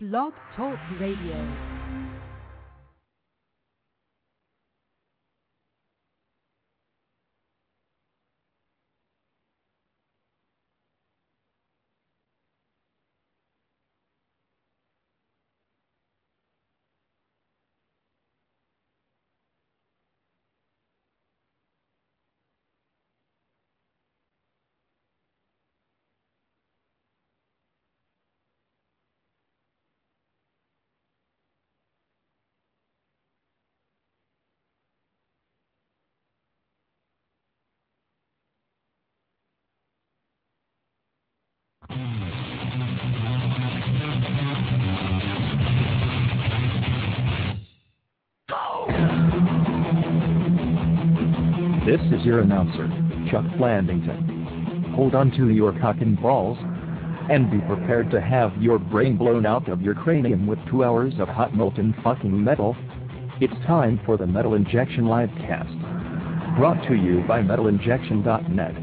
Blog Talk Radio. This is your announcer, Chuck Blandington. Hold on to your cock and balls, and be prepared to have your brain blown out of your cranium with 2 hours of hot molten fucking metal. It's time for the Metal Injection Livecast, brought to you by MetalInjection.net.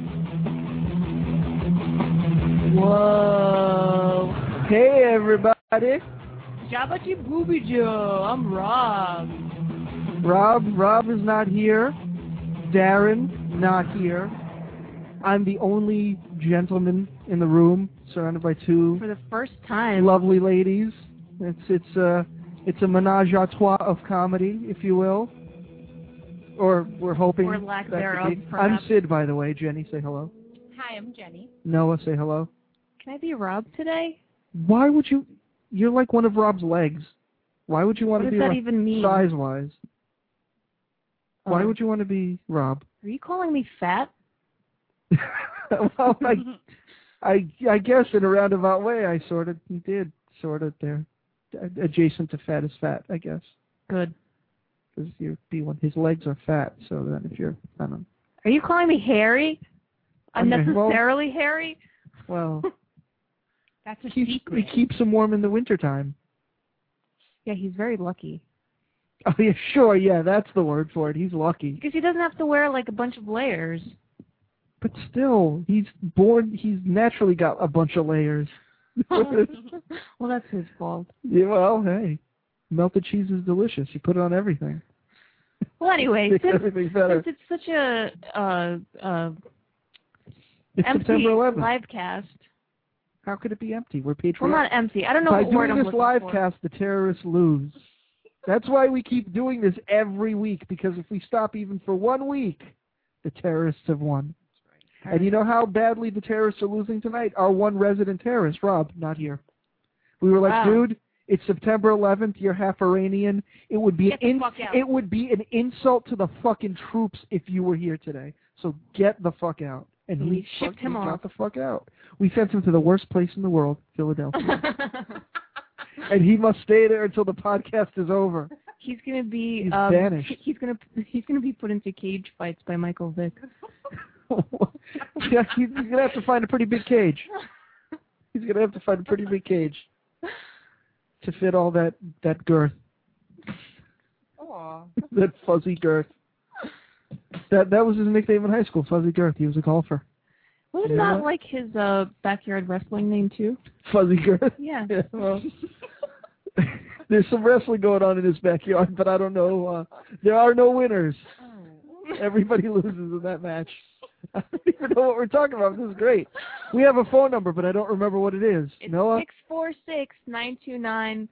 Whoa. Hey, everybody. Jabba Booby Joe. I'm Rob. Rob is not here. Darren, not here. I'm the only gentleman in the room, surrounded by two for the first time lovely ladies. It's a menage a trois of comedy, if you will. Or we're hoping. Or lack thereof. I'm Sid, by the way. Jenny, say hello. Hi, I'm Jenny. Noah, say hello. Can I be Rob today? Why would you? You're like one of Rob's legs. Why would you want to be? What does that even mean? Size-wise. Why would you want to be Rob? Are you calling me fat? Well, I guess in a roundabout way, I sort of did, there. Adjacent to fat is fat, I guess. Good. Because his legs are fat, so then if you're, I don't know. Are you calling me hairy? Unnecessarily hairy? Well, that's a secret. It keeps him warm in the wintertime. Yeah, he's very lucky. Oh, yeah, sure, yeah, that's the word for it. He's lucky. Because he doesn't have to wear, like, a bunch of layers. But still, he's naturally got a bunch of layers. Well, that's his fault. Yeah, well, hey, melted cheese is delicious. You put it on everything. Well, anyway, since it's such a empty livecast. How could it be empty? We're patriotic. Well, not empty. I don't know what word I'm looking for. By doing this livecast, the terrorists lose. That's why we keep doing this every week, because if we stop even for 1 week, the terrorists have won. Right. And you know how badly the terrorists are losing tonight? Our one resident terrorist, Rob, not here. We were like, dude, it's September 11th, you're half Iranian. It would be an insult to the fucking troops if you were here today. So get the fuck out. And he shipped him off. Got the fuck out. We sent him to the worst place in the world, Philadelphia. And he must stay there until the podcast is over. He's gonna be banished. He's gonna be put into cage fights by Michael Vick. Yeah, he's gonna have to find a pretty big cage. He's gonna have to find a pretty big cage to fit all that girth. Aww. That fuzzy girth. That was his nickname in high school, Fuzzy Girth. He was a golfer. Wasn't that like his backyard wrestling name too? Fuzzy Girth? Yeah. Well, there's some wrestling going on in his backyard, but I don't know. There are no winners. Oh. Everybody loses in that match. I don't even know what we're talking about. This is great. We have a phone number, but I don't remember what it is. It's Noah? 646-929-1357.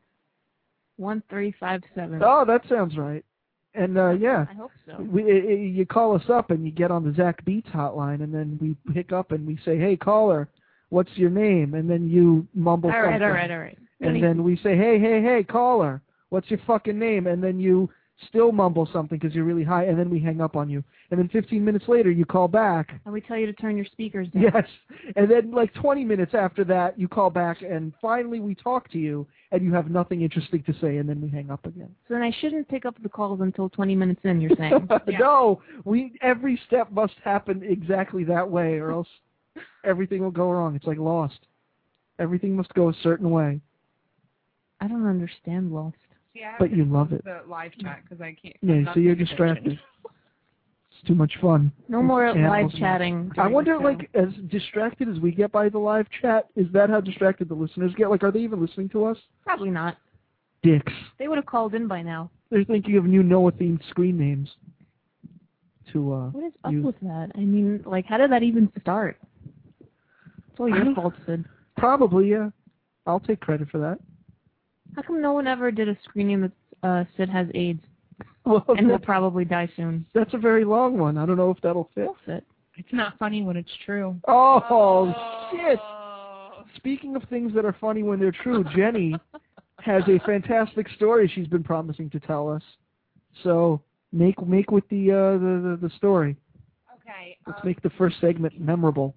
Oh, that sounds right. And, yeah. I hope so. You call us up and you get on the Zach Beats hotline, and then we pick up and we say, hey, caller, what's your name? And then you mumble something. All right. And then we say, hey, caller, what's your fucking name? And then you still mumble something because you're really high, and then we hang up on you. And then 15 minutes later, you call back. And we tell you to turn your speakers down. Yes. And then like 20 minutes after that, you call back, and finally we talk to you, and you have nothing interesting to say, and then we hang up again. So then I shouldn't pick up the calls until 20 minutes in, you're saying? Yeah. No, every step must happen exactly that way, or else everything will go wrong. It's like Lost. Everything must go a certain way. I don't understand Lost. Yeah, but you love it. The live chat because I can't. Yeah, so you're distracted. It's too much fun. No more Animals live and- chatting. I wonder, during the show. like, as distracted as we get by the live chat, is that how distracted the listeners get? Like, are they even listening to us? Probably not. Dicks. They would have called in by now. They're thinking of new Noah-themed screen names. What is up use. with that? I mean, like, how did that even start? It's all your fault, Sid. Probably, yeah. I'll take credit for that. How come no one ever did a screen name that Sid has AIDS Well, and will probably die soon? that's a very long one. I don't know if that'll fit. Will fit. It's not funny when it's true. Oh, shit. Speaking of things that are funny when they're true, Jenny has a fantastic story she's been promising to tell us. So make with the story. Okay. Let's make the first segment memorable.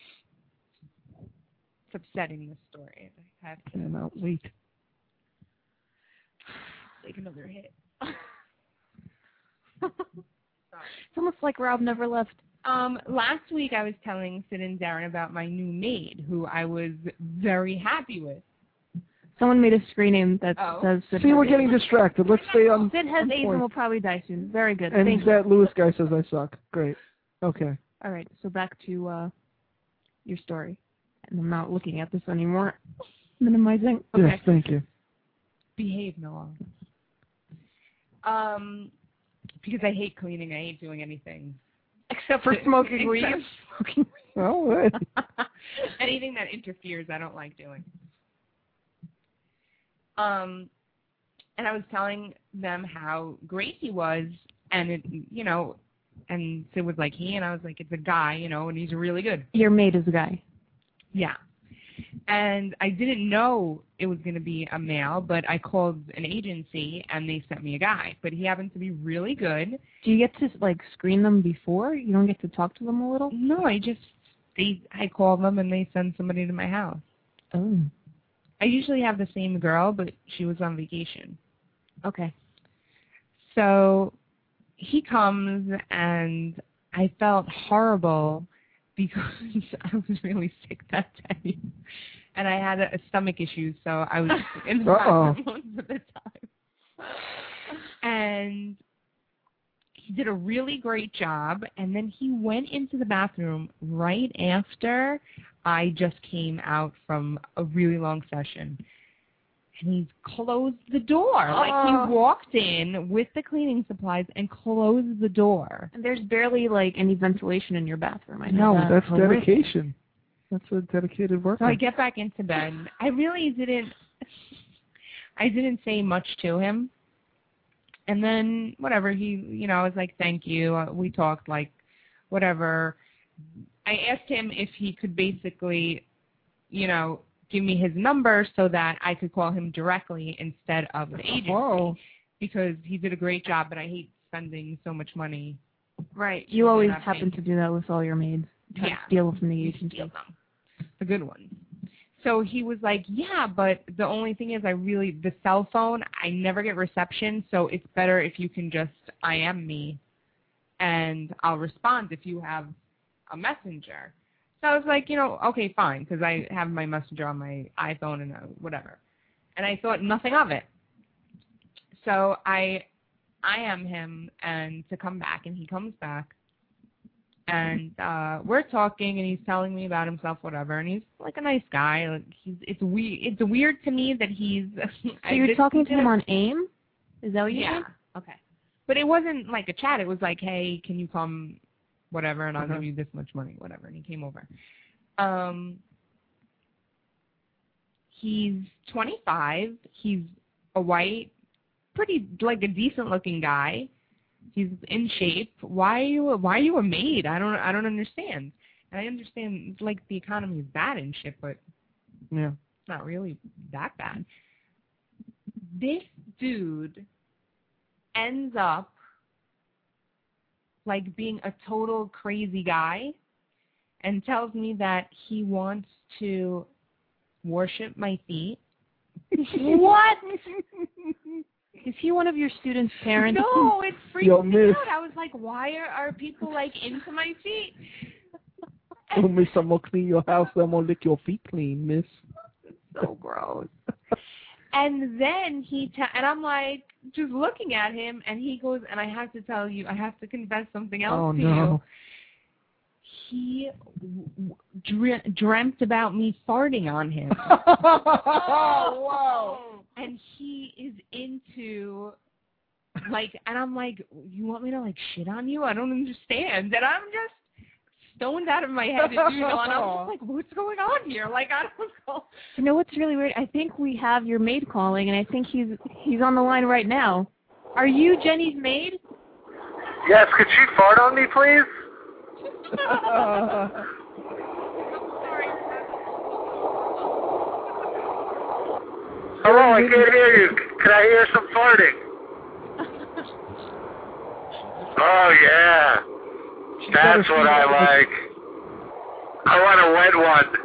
It's upsetting, this story. I have to Cannot wait. take another hit. It's almost like Rob never left. Last week I was telling Sid and Darren about my new maid, who I was very happy with. Someone made a screen name that says Sid See, has we're AIDS. getting distracted. Let's stay on. Sid has on AIDS point. and will probably die soon. Very good. And Thank you. that Lewis guy says I suck. Great. Okay. All right, so back to your story. And I'm not looking at this anymore. Minimizing. Okay. Yes, thank you. Behave, Noah. Because I hate cleaning. I hate doing anything. Except for smoking weed. Oh, wait. Anything that interferes, I don't like doing. And I was telling them how great he was, and it, and Sid was like he, and I was like, it's a guy, and he's really good. Your maid is a guy. Yeah. And I didn't know it was going to be a male, but I called an agency, and they sent me a guy. But he happens to be really good. Do you get to, like, screen them before? You don't get to talk to them a little? No, I call them, and they send somebody to my house. Oh. I usually have the same girl, but she was on vacation. Okay. So he comes, and I felt horrible because I was really sick that day. And I had a stomach issue, so I was in the bathroom most of the time. And he did a really great job, and then he went into the bathroom right after I just came out from a really long session. And he closed the door. Like, he walked in with the cleaning supplies and closed the door. And there's barely, like, any ventilation in your bathroom. I know No, that's dedication. That's a dedicated worker. So I get back into bed. I really didn't say much to him. And then, whatever, he, I was like, thank you. We talked, like, whatever. I asked him if he could basically, give me his number so that I could call him directly instead of the agency. Whoa. Because he did a great job, but I hate spending so much money. Right. You always happen to do that with all your maids. Yeah. Steal from the agency. Steal them. The good ones. So he was like, yeah, but the only thing is the cell phone, I never get reception, so it's better if you can just IM me, and I'll respond if you have a messenger. So I was like, okay, fine, because I have my messenger on my iPhone and whatever. And I thought nothing of it. So I IM him and to come back, and he comes back. And we're talking, and he's telling me about himself, whatever. And he's like a nice guy. Like, it's weird to me that he's. So you're talking to him on AIM? Is that what you Yeah. mean? Okay. But it wasn't like a chat. It was like, hey, can you come, whatever, and I'll give you this much money, whatever. And he came over. He's 25. He's a white, pretty like a decent looking guy. He's in shape. Why are you a maid? I don't understand. And I understand like the economy is bad and shit, but yeah, it's not really that bad. This dude ends up like being a total crazy guy and tells me that he wants to worship my feet. What? Is he one of your students' parents? No, it freaked Yo, me miss. out. I was like, why are people like into my feet? Oh, miss, I'm gonna clean your house. I'm gonna lick your feet clean, miss. So gross. And then and I'm like, just looking at him, and he goes, and I have to tell you, I have to confess something else to no. you. He dreamt about me farting on him. Wow. And he is into, like, and I'm like, you want me to, like, shit on you? I don't understand. And I'm just stoned out of my head, and I'm just like, what's going on here? Like, I don't know. You know what's really weird? I think we have your maid calling, and I think he's on the line right now. Are you Jenny's maid? Yes, could she fart on me, please? Hello, I can't hear you. Can I hear some farting? Oh, yeah. That's what I like. I want a wet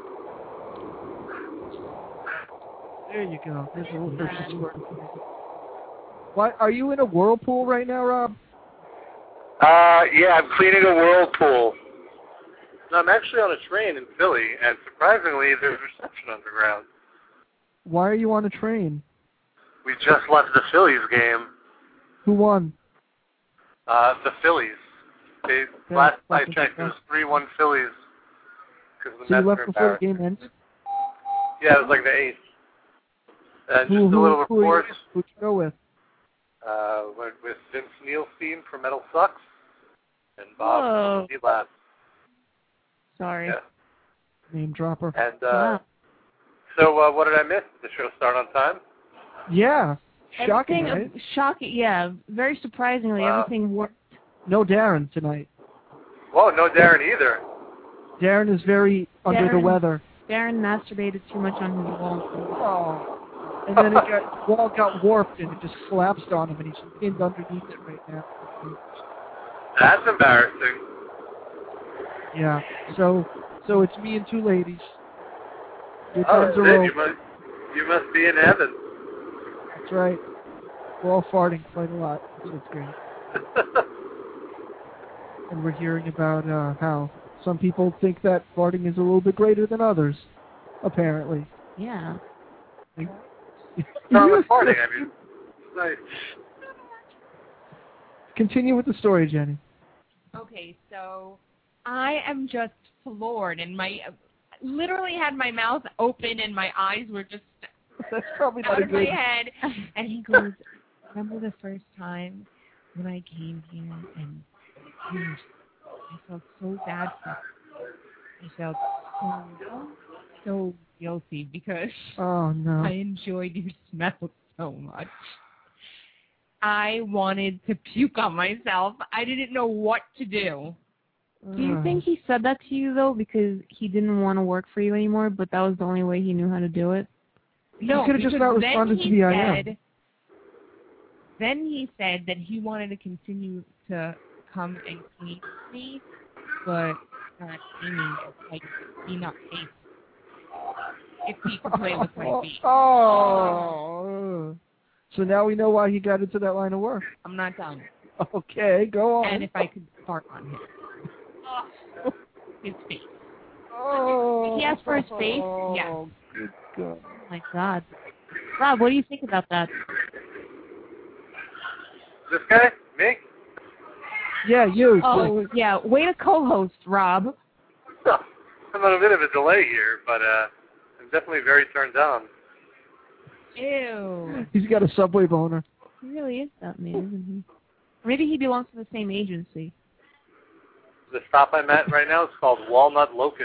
one. There you go. There's a little person squirting. Why, are you in a whirlpool right now, Rob? Yeah, I'm cleaning a whirlpool. No, I'm actually on a train in Philly, and surprisingly, there's reception underground. Why are you on a train? We just left the Phillies game. Who won? The Phillies. Last I checked, it was 3-1 Phillies. So you left before the game ended? Yeah, it was like the 8th. And just a little report. Who'd you go with? Went with Vince Neilstein from Metal Sucks and Bob from D-Lab. Sorry. Yeah. Name dropper. And wow. so what did I miss? Did the show start on time? Yeah. Shocking, right? Shocking, yeah. Very surprisingly, everything worked. No Darren tonight. Whoa, no Darren either. Darren is very under the weather. Darren masturbated too much on his wall. Oh. And then the wall got warped and it just collapsed on him and he's pinned underneath it right now. That's embarrassing. Yeah. So it's me and two ladies. Good Oh, times are over. you must be in heaven. That's right. We're all farting quite a lot, so it's great. And we're hearing about how some people think that farting is a little bit greater than others, apparently. Yeah. Not with farting, I mean. Nice. Continue with the story, Jenny. Okay, so I am just floored, and literally had my mouth open, and my eyes were just That's probably not out a of my good. head. And he goes, remember the first time when I came here, and I felt so bad for you. I felt so guilty because Oh no. I enjoyed your smell so much. I wanted to puke on myself. I didn't know what to do. Do you think he said that to you, though, because he didn't want to work for you anymore, but that was the only way he knew how to do it? No, he could have just not responded to the IM. Then he said that he wanted to continue to come and clean me, but not cleaning, like, be not safe. If he could play with my feet. Oh. So now we know why he got into that line of work. I'm not done. Okay, go on. And if I could fart on him. His face. Oh. He asked for his face? Yes. Good God. Oh, my God. Rob, what do you think about that? This guy? Me? Yeah, you. Oh, yeah. Way to co-host, Rob. I'm on a bit of a delay here, but I'm definitely very turned on. Ew. He's got a subway boner. He really is that man, isn't he? Maybe he belongs to the same agency. The stop I'm at right now is called Walnut Locust.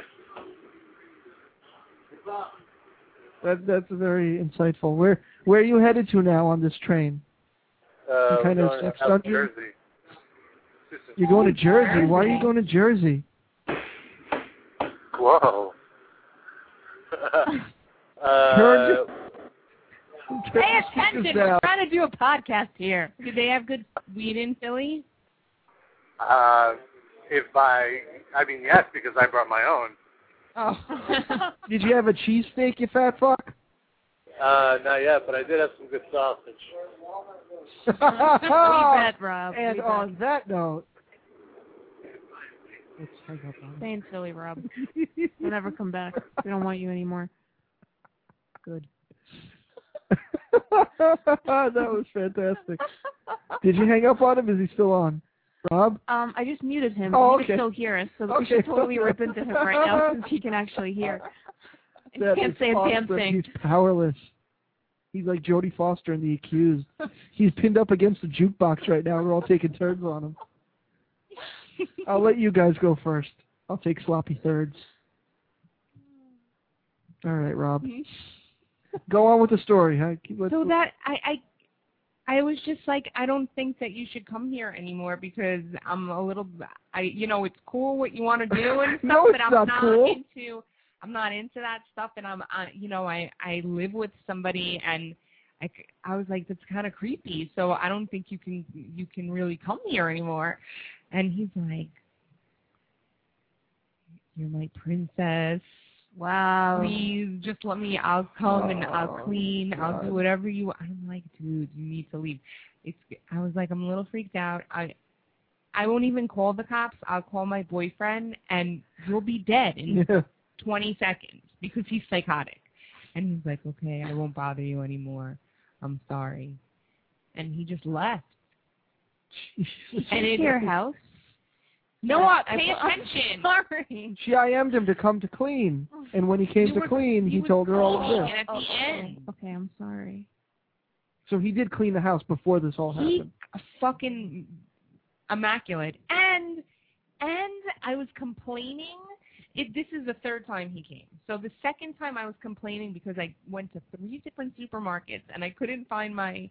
That's very insightful. Where are you headed to now on this train? Some kind of sex out dungeon? Jersey. You're going to Jersey. Why are you going to Jersey? Whoa. Pay attention. We're trying to do a podcast here. Do they have good weed in Philly? Yes, because I brought my own. Oh. Did you have a cheesesteak, you fat fuck? Not yet, but I did have some good sausage. We bet, Rob. And on that note, let's hang up on Stay in Philly, Rob. Don't ever come back. We don't want you anymore. Good. That was fantastic. Did you hang up on him? Is he still on? Rob? I just muted him. Oh, He okay. can still hear us, so we Okay. should totally rip into him right now since he can actually hear. He can't say a damn awesome. thing. He's powerless. He's like Jodie Foster in The Accused. He's pinned up against the jukebox right now. We're all taking turns on him. I'll let you guys go first. I'll take sloppy thirds. All right, Rob. Go on with the story. So that I was just like, I don't think that you should come here anymore because I'm a little, it's cool what you want to do and stuff, No, but it's I'm not not cool. I'm not into that stuff, and I live with somebody, and I was like, that's kind of creepy, so I don't think you can really come here anymore. And he's like, you're my princess. Wow. Please, just let me. I'll come and I'll clean. God. I'll do whatever you want. I'm like, dude, you need to leave. I was like, I'm a little freaked out. I won't even call the cops. I'll call my boyfriend, and you'll be dead in 20 seconds because he's psychotic. And he's like, okay, I won't bother you anymore. I'm sorry. And he just left. And in your house? No, pay attention. Sorry. She IM'd him to come to clean. And when he came to clean, he told her all of this. And at the end. Okay, I'm sorry. So he did clean the house before this all happened. Fucking immaculate. And I was complaining. This is the third time he came. So the second time I was complaining because I went to 3 different supermarkets and I couldn't find my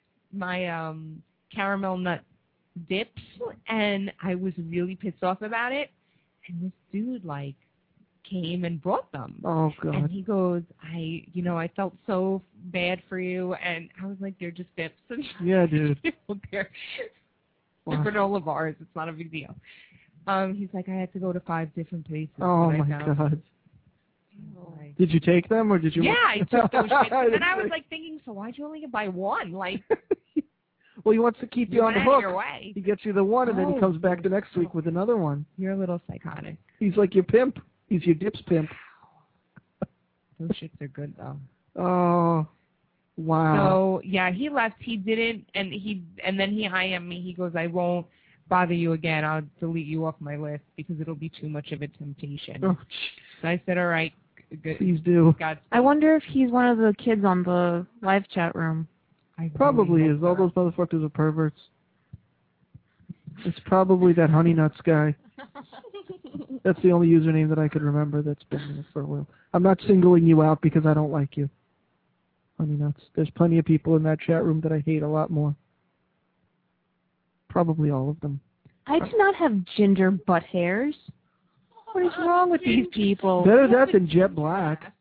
caramel nut dips, and I was really pissed off about it. And this dude came and brought them. Oh God! And he goes, I felt so bad for you, and I was like, they're just dips. Yeah, dude. They're granola bars. It's not a big deal. He's like, I had to go to 5 different places. Oh my God! Did you take them or did you? Yeah, I took those shits. And I was thinking, so why'd you only buy one? Well, he wants to keep you on the hook. Your way. He gets you the one, and then he comes back the next week with another one. You're a little psychotic. He's like your pimp. He's your dips pimp. Those shits are good, though. Oh, wow. So, yeah, he left. He didn't, and then he IM'd me. He goes, I won't bother you again. I'll delete you off my list because it'll be too much of a temptation. Oh, so I said, all right, good. Please do. I wonder if he's one of the kids on the live chat room. Probably is. All those motherfuckers are perverts. It's probably that Honey Nuts guy. That's the only username that I could remember that's been there for a while. I'm not singling you out because I don't like you. Honey Nuts. There's plenty of people in that chat room that I hate a lot more. Probably all of them. I do not have ginger butt hairs. What is wrong with these people? Better that than jet black.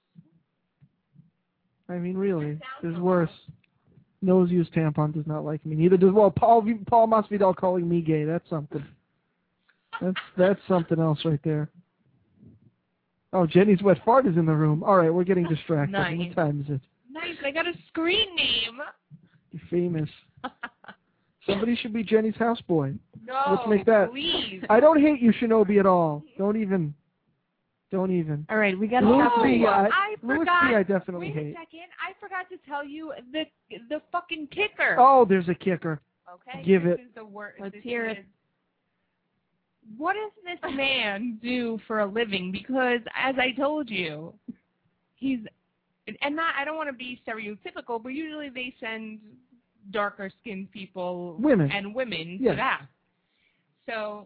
I mean, really. There's worse. Nose use tampon does not like me. Neither does Paul Masvidal calling me gay. That's something. That's something else right there. Oh, Jenny's wet fart is in the room. All right, we're getting distracted. Nice. What time is it? Nice. I got a screen name. You're famous. Somebody should be Jenny's houseboy. No, let's make that. Please. I don't hate you, Shinobi, at all. Don't even. All right, we got to stop. I Louis forgot. C. I definitely Wait hate. a second. I forgot to tell you the fucking kicker. Oh, there's a kicker. Okay. Give this it. Is the word. Let's this hear is, it. What does this man do for a living? Because as I told you, he's and not. I don't want to be stereotypical, but usually they send darker skinned people, women to that. So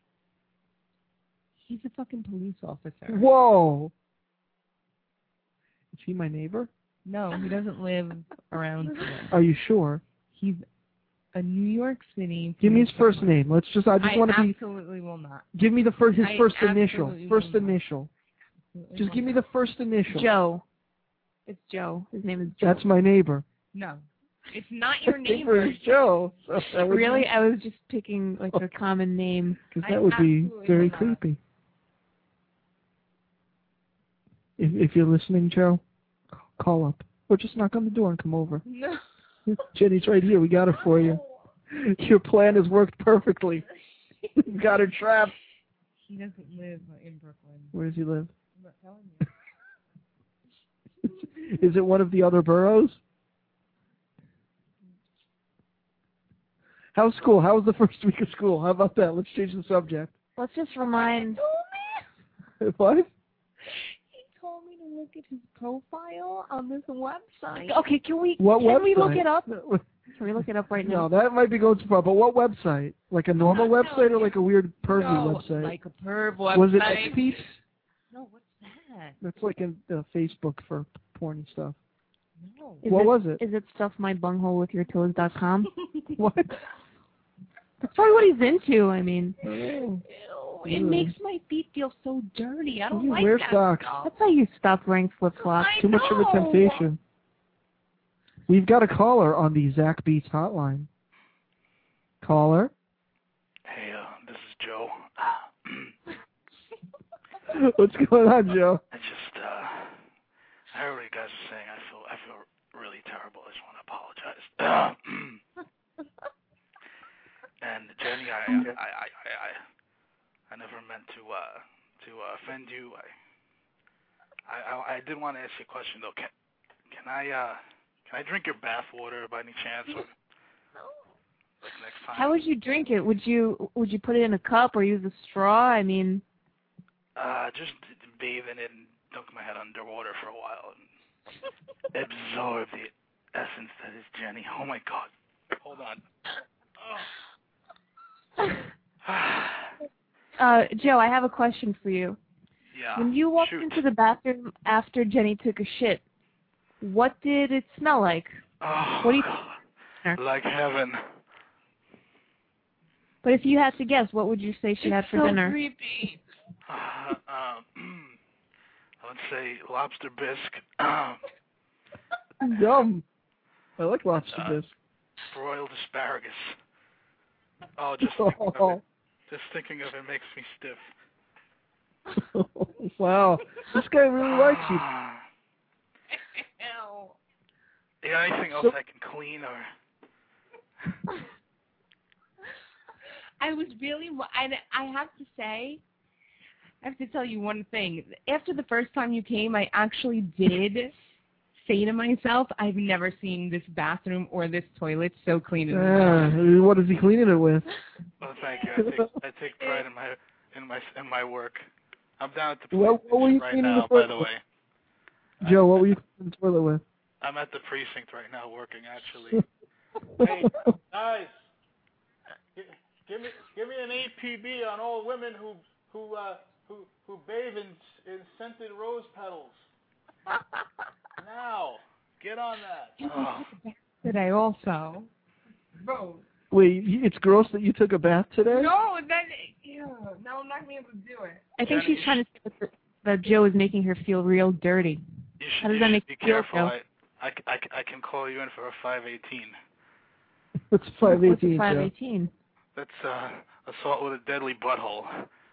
he's a fucking police officer. Whoa. Is he my neighbor? No, he doesn't live around here. Are you sure? He's a New York City. Give me his first name. I just want to be. Absolutely will not. Give me his first initial. First will not. initial. Just give me the first initial. Joe. It's Joe. His name is Joe. That's my neighbor. No, it's not your Neighbor neighbor. is Joe. So that would Really? I was just picking a common name. Because that would be very creepy. If you're listening, Joe, call up. Or just knock on the door and come over. No. Jenny's right here. We got her for you. Your plan has worked perfectly. We've got her trapped. He doesn't live in Brooklyn. Where does he live? I'm not telling you. Is it one of the other boroughs? How's school? How was the first week of school? How about that? Let's change the subject. Let's just remind... What? He told me to look at his profile on this website. Okay, can we What we look website? it up? Can we look it up right now? No, that might be going too far. But what website? Like a normal website or like a weird pervy website? Like a perv website. Was it XP? No, what's that? That's like a Facebook for porny stuff. No. What was it? Is it stuffmybungholewithyourtoes.com? What? That's probably what he's into, I mean. Ew, it makes my feet feel so dirty. I don't You like wear that socks. stuff. That's how you stop wearing flip-flops. I Too much of a know. temptation. We've got a caller on the Zach Beats hotline. Caller? Hey, this is Joe. What's going on, Joe? I heard what you guys are saying. I feel really terrible. I just want to apologize. And Jenny, I never meant to offend you. I did want to ask you a question though. Can I drink your bath water by any chance? Or, like next time. How would you drink it? Would you put it in a cup or use a straw? I mean, just bathe in it and dunk my head underwater for a while and absorb the essence that is Jenny. Oh my God! Hold on. Joe, I have a question for you. Yeah. When you walked shoot. into the bathroom after Jenny took a shit, what did it smell like? Oh, What do you God. Like heaven. But if you had to guess, what would you say she had for so dinner? creepy. I would say lobster bisque. Yum. I like lobster bisque. Broiled asparagus. Oh, just thinking of it makes me stiff. Wow. This guy really likes you. Ew. Yeah, anything else I can clean or? I was really, I have to say, I have to tell you one thing. After the first time you came, I actually did say to myself, I've never seen this bathroom or this toilet so clean as mine. What is he cleaning it with? Well, thank you. I take pride in my work. I'm down at the What were you right cleaning now, the by the way. Joe, what were you cleaning the toilet with? I'm at the precinct right now working, actually. Hey, guys, give me an APB on all women who bathe in scented rose petals. Now, get on that. Oh. Today also. Bro. Wait, it's gross that you took a bath today? No, then, now I'm not going to be able to do it. I think she's trying to say that Joe is making her feel real dirty. How does that make you feel, Joe? I can call you in for a 518. What's 518? What's a 518? That's assault with a deadly butthole.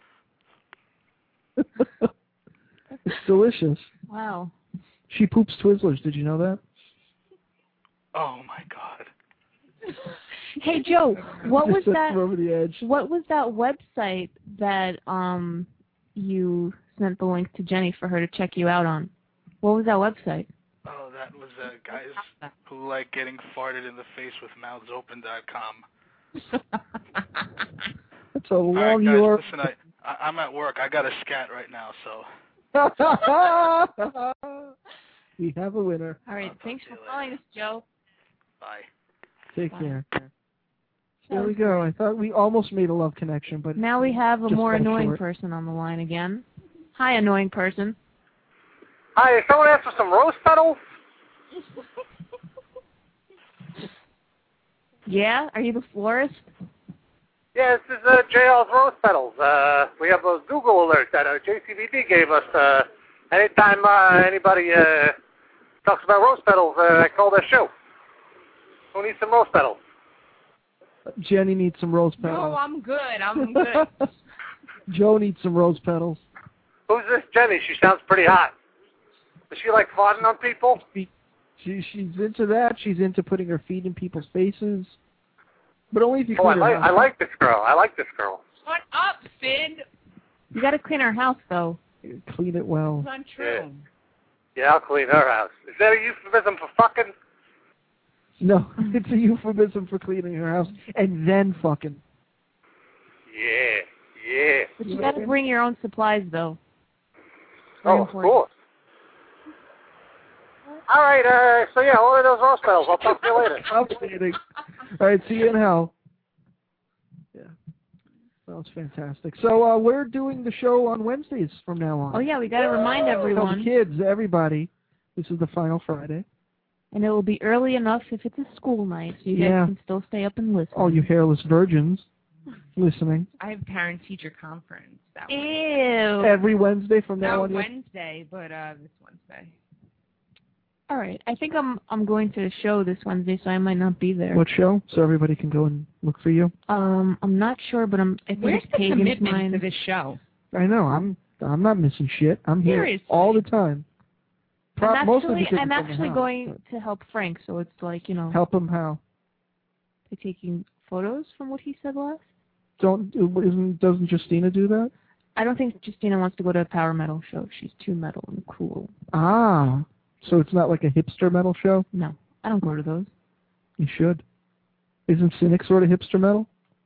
It's delicious. Wow. She poops Twizzlers. Did you know that? Oh my God. Hey Joe, what was Set that? her over the edge. What was that website that you sent the link to Jenny for her to check you out on? What was that website? Oh, that was guys who like getting farted in the face with mouthsopen.com. That's a All right, long guys, URL. listen, I'm at work. I got a scat right now, so. We have a winner. All right, thanks for calling us, Joe. Bye. Take Bye. care. There we go. I thought we almost made a love connection, but Now we have a just more fell annoying short. person on the line again. Hi, annoying person. Hi, is someone asked for some rose petals? Yeah? Are you the florist? Yeah, this is JL's Rose Petals. We have a Google alert that JCVD gave us. Anytime anybody talks about rose petals, I call their show. Who needs some rose petals? Jenny needs some rose petals. No, I'm good. I'm good. Joe needs some rose petals. Who's this Jenny? She sounds pretty hot. Is she like farting on people? She's into that. She's into putting her feet in people's faces. But only if you Oh, clean her I house. like this girl. I like this girl. Shut up, Sid. You got to clean our house, though. Clean it well. It's untrue. Yeah, I'll clean her house. Is that a euphemism for fucking? No, it's a euphemism for cleaning her house and then fucking. Yeah. But you gotta bring your own supplies, though. Oh, of course. All right, so yeah, order those roast bells. I'll talk to you later. I'm kidding. All right, see you in hell. Yeah. That was fantastic. So we're doing the show on Wednesdays from now on. Oh, yeah, we gotta remind everyone. Tell the kids, everybody, this is the final Friday. And it will be early enough if it's a school night, so you guys can still stay up and listen. All you hairless virgins listening. I have parent-teacher conference. That Ew. Every Wednesday from now on. Not Wednesday, but this Wednesday. All right. I think I'm going to a show this Wednesday, so I might not be there. What show? So everybody can go and look for you. I'm not sure, but I think Where's it's the Pagan's commitment Mind. to this show? I know. I'm not missing shit. I'm here Seriously. all the time. I'm actually going to help Frank, so it's like, you know. Help him how? By taking photos from what he said last. Doesn't Justina do that? I don't think Justina wants to go to a power metal show. She's too metal and cool. Ah, so it's not like a hipster metal show? No, I don't go to those. You should. Isn't Cynic sort of hipster metal?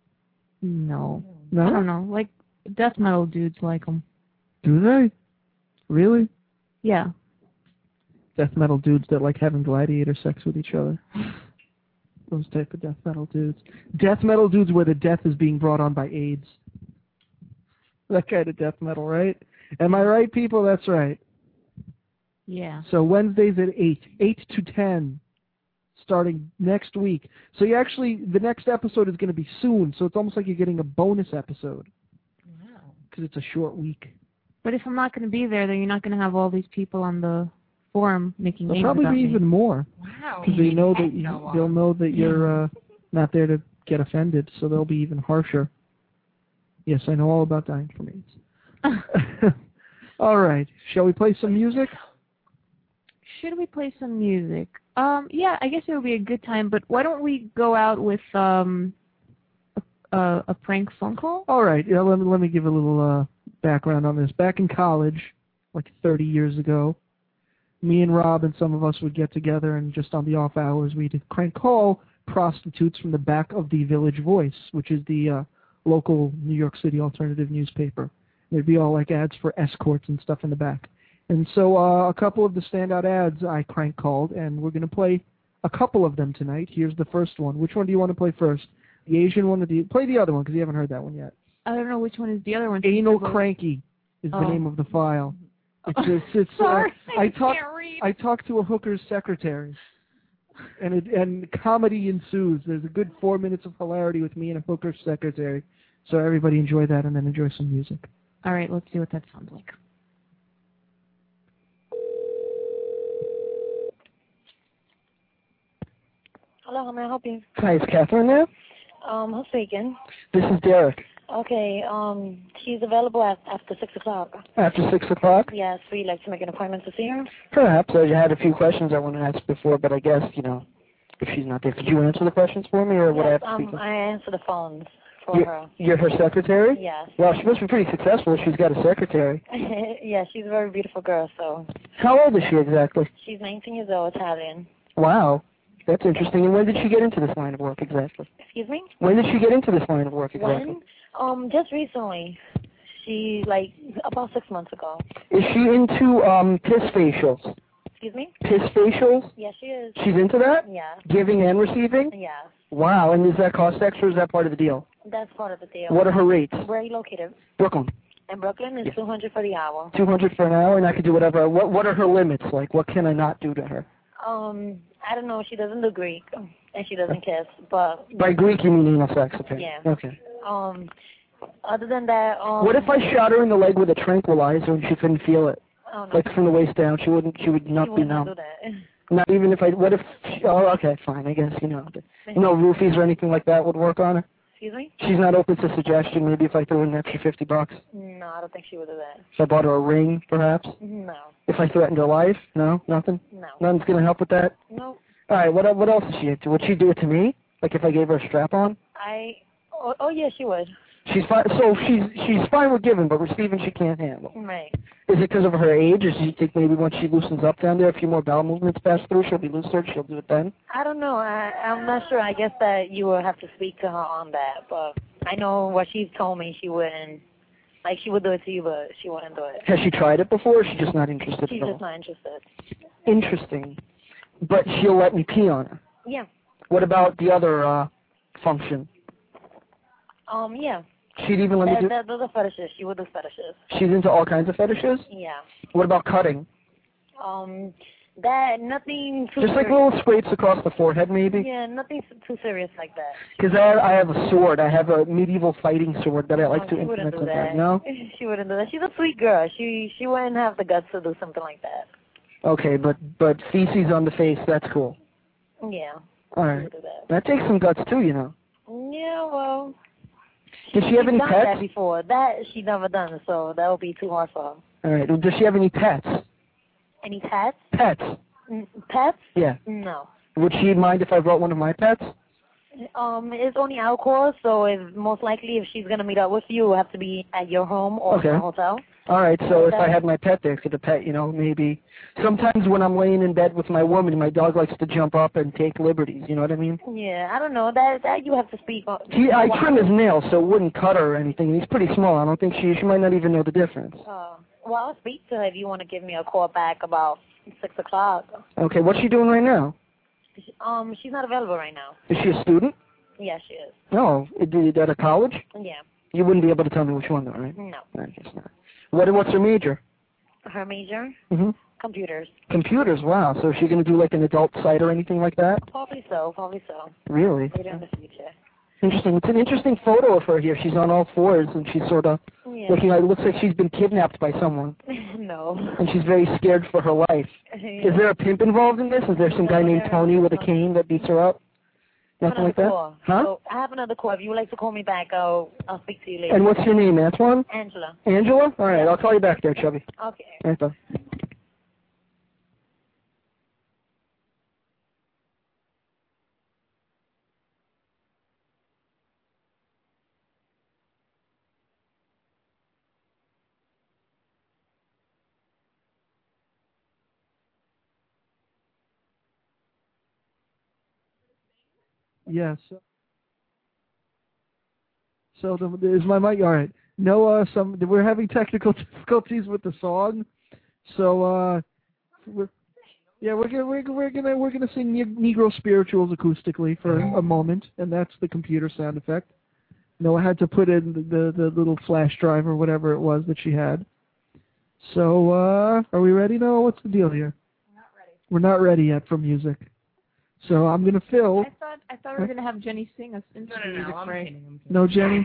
No. No? I don't know. Like, death metal dudes like them. Do they? Really? Yeah. Death metal dudes that like having gladiator sex with each other. Those type of death metal dudes. Death metal dudes where the death is being brought on by AIDS. That kind of death metal, right? Am I right, people? That's right. Yeah. So Wednesdays at 8 to 10, starting next week. So the next episode is going to be soon, so it's almost like you're getting a bonus episode. Wow. Because it's a short week. But if I'm not going to be there, then you're not going to have all these people on the forum making There'll names probably about be me. even more. Wow. Because they know that they'll know that you're not there to get offended, so they'll be even harsher. Yes, I know all about dying from AIDS. All right. Shall we play some music? Should we play some music? Yeah, I guess it would be a good time, but why don't we go out with a prank phone call? All right. Yeah, let me give a little background on this. Back in college, like 30 years ago, me and Rob and some of us would get together, and just on the off hours, we'd crank call prostitutes from the back of the Village Voice, which is the local New York City alternative newspaper. There'd be all like ads for escorts and stuff in the back. And so a couple of the standout ads I crank called, and we're going to play a couple of them tonight. Here's the first one. Which one do you want to play first? The Asian one? Play the other one, because you haven't heard that one yet. I don't know which one is the other one. Anal Cranky is the name of the file. It's Sorry, I talked to a hooker's secretary, and comedy ensues. There's a good 4 minutes of hilarity with me and a hooker's secretary. So everybody enjoy that, and then enjoy some music. All right, let's see what that sounds like. Hello, how may I help you? Hi, is Catherine there? Who's speaking? This is Derek. Okay, she's available after 6 o'clock. After 6 o'clock? Yes, would you like to make an appointment to see her? Perhaps. I had a few questions I want to ask before, but I guess, if she's not there, could you answer the questions for me, or would I have to speak to her? I answer the phones for her. You're her secretary? Yes. Well, she must be pretty successful if she's got a secretary. Yeah, she's a very beautiful girl, so. How old is she exactly? She's 19 years old, Italian. Wow. That's interesting. And when did she get into this line of work exactly? Excuse me? When did she get into this line of work exactly? When? Just recently. She, about 6 months ago. Is she into piss facials? Excuse me? Piss facials? Yes, she is. She's into that? Yes. Giving and receiving? Yes. Wow. And does that cost extra, or is that part of the deal? That's part of the deal. What are her rates? Where are you located? Brooklyn. In Brooklyn, it's $200 for the hour. $200 for an hour, and I could do whatever. What are her limits? Like, what can I not do to her? I don't know. She doesn't do Greek, and she doesn't kiss. But by Greek, you mean anal sex, apparently. Yeah. Okay. Other than that, what if I shot her in the leg with a tranquilizer and she couldn't feel it? Oh, no. Like from the waist down, she would not be numb. Do that. Not even if what if? Okay, fine. I guess no roofies or anything like that would work on her. Excuse me? She's not open to suggestion. Maybe if I threw in an extra $50. No, I don't think she would do that. If I bought her a ring, perhaps. No. If I threatened her life, no, nothing. No. Nothing's gonna help with that. No. All right. What else is she into? Would she do it to me? Like if I gave her a strap on? Oh yeah, she would. She's fine. So she's fine with giving, but receiving she can't handle. Right. Is it because of her age, or do you think maybe once she loosens up down there, a few more bowel movements pass through, she'll be looser, she'll do it then? I don't know. I'm not sure. I guess that you will have to speak to her on that. But I know what she's told me she wouldn't. Like, she would do it to you, but she wouldn't do it. Has she tried it before, or is she just not interested She's at all? just not interested. Interesting. But she'll let me pee on her. Yeah. What about the other function? Yeah. She'd even let me do... Those are fetishes. She would do fetishes. She's into all kinds of fetishes? Yeah. What about cutting? That, nothing too Just like little scrapes across the forehead, maybe? Yeah, nothing too serious like that. Because I have a sword. I have a medieval fighting sword that I like to she wouldn't implement do sometimes. that. No? She wouldn't do that. She's a sweet girl. She wouldn't have the guts to do something like that. Okay, but feces on the face, that's cool. Yeah. All right. That takes some guts, too, you know. Yeah, well... Does she have any done pets? That before. That she never done, so that would be too hard for her. All right. Well, does she have any pets? Any pets? Pets? Pets? Yeah. No. Would she mind if I brought one of my pets? It's only alcohol, so most likely if she's gonna meet up with you, it'll have to be at your home or in a hotel. All right, so if I had my pet there, could the pet, you know, maybe... Sometimes when I'm laying in bed with my woman, my dog likes to jump up and take liberties, you know what I mean? Yeah, I don't know. That you have to speak on. I trim his nails, so it wouldn't cut her or anything. He's pretty small. I don't think she might not even know the difference. Well, I'll speak to her if you want to give me a call back about 6 o'clock. Okay, what's she doing right now? She's not available right now. Is she a student? Yeah, she is. No. At a college? Yeah. You wouldn't be able to tell me which one, though, right? No. I guess not. What's her major? Her major? Mm-hmm. Computers. Computers, wow. So is she going to do like an adult site or anything like that? Probably so. Really? Later in the future. Interesting. It's an interesting photo of her here. She's on all fours, and she's sort of looking like, looks like she's been kidnapped by someone. No. And she's very scared for her life. Is there a pimp involved in this? Is there some guy named Tony with a cane that beats her up? Nothing like that? Call. Huh? So I have another call. If you would like to call me back, I'll speak to you later. And what's your name, Antoine? Angela. Angela? All right, I'll call you back there, Chubby. Okay. All right, bye. Yes. So is my mic all right? No, we're having technical difficulties with the song, so we're gonna sing Negro Spirituals acoustically for a moment, and that's the computer sound effect. Noah had to put in the little flash drive or whatever it was that she had. So are we ready, Noah? What's the deal here? We're not ready yet for music. So I'm gonna fill. I thought we were gonna have Jenny sing us into the music break. No, Jenny.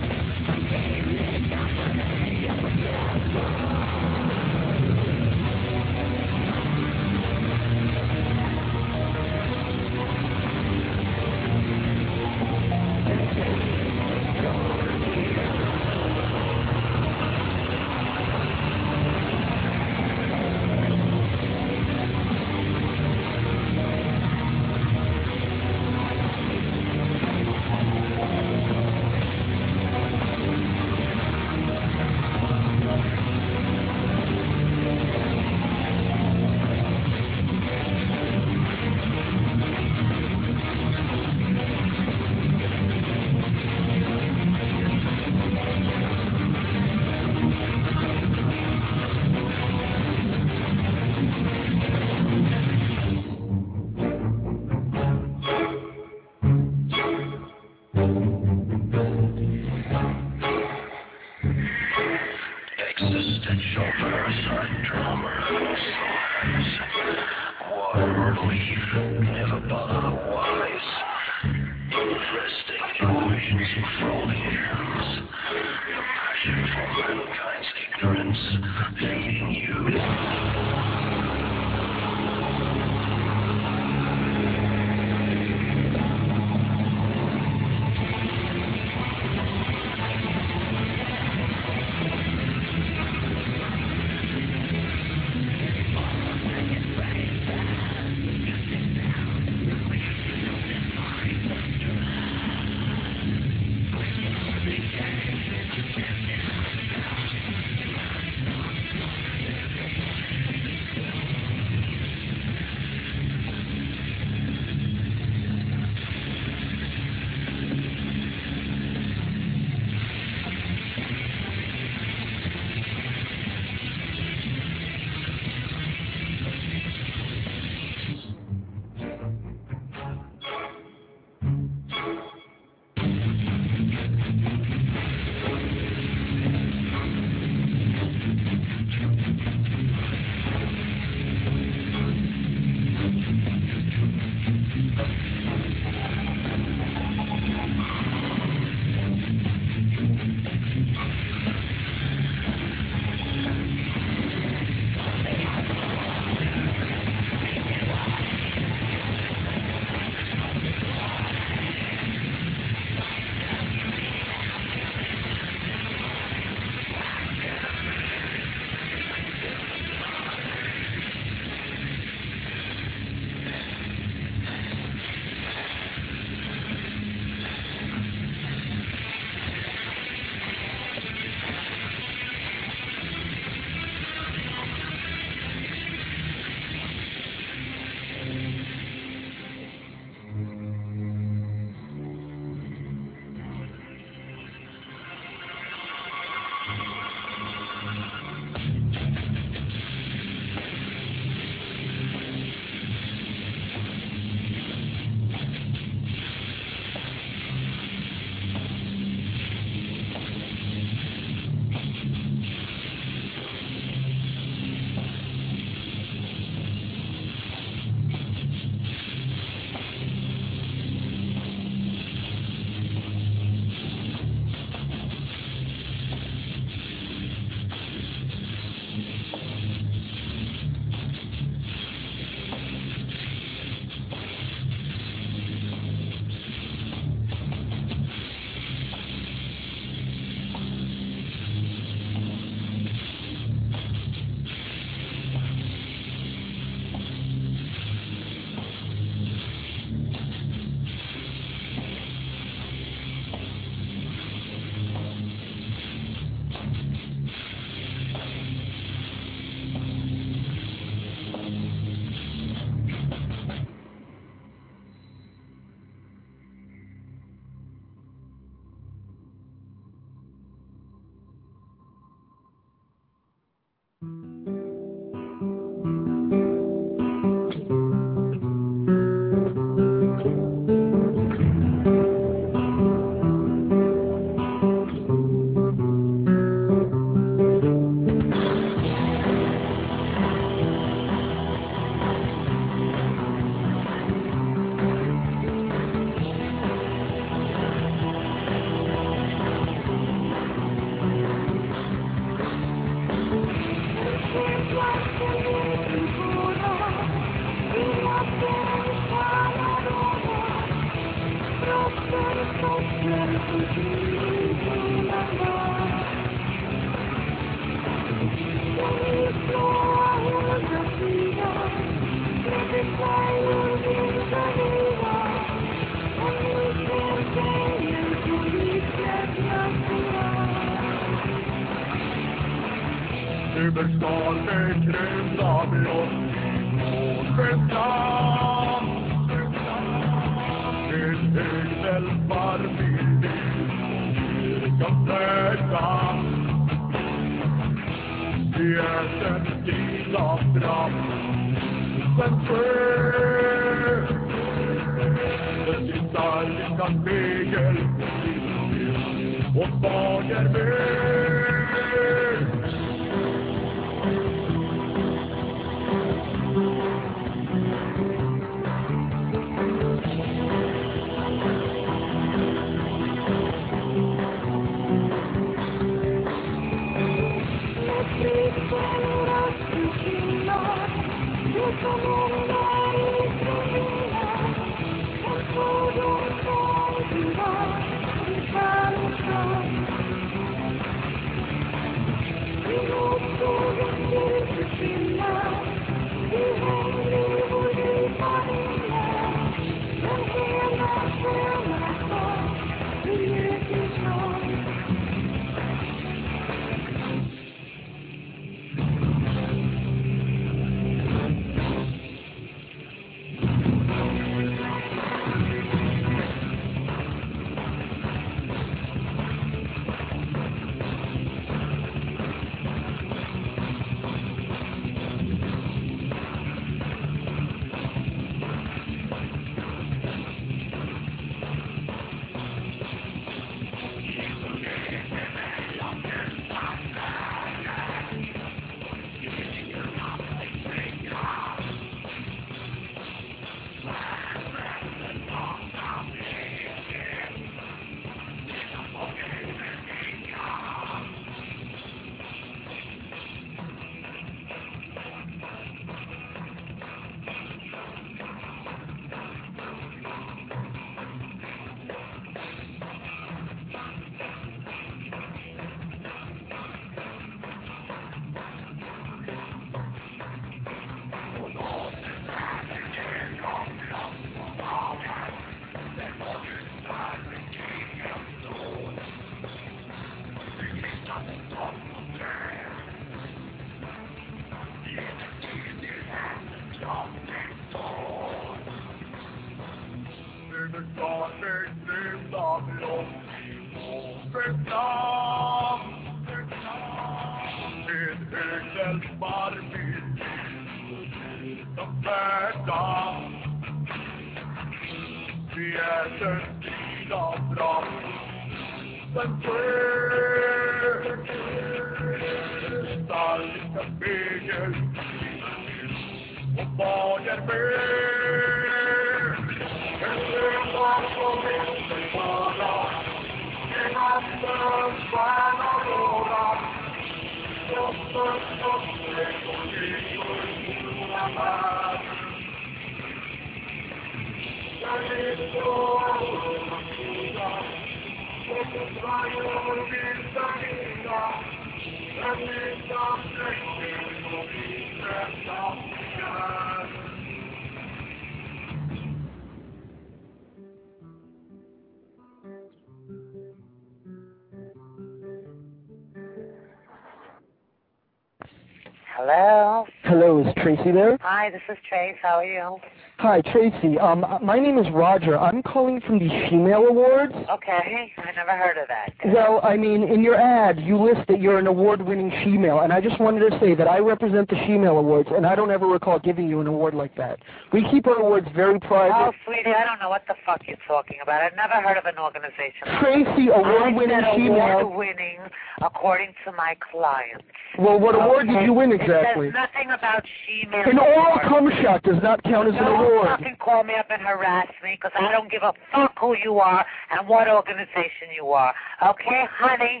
Hello? Hello, is Tracy there? Hi, this is Trace. How are you? Hi, Tracy. My name is Roger. I'm calling from the Female Awards. Okay, I never heard of that. Well, I mean, in your ad, you list that you're an award-winning female, and I just wanted to say that I represent the Female Awards, and I don't ever recall giving you an award like that. We keep our awards very private. Oh, sweetie, I don't know what the fuck you're talking about. I've never heard of an organization. Tracy, award-winning female. Award-winning, according to my clients. Well, what award did you win exactly? It says nothing about female. An oral cum shot does not count as an award. Don't fucking call me up and harass me, because I don't give a fuck who you are and what organization you are. Okay, honey?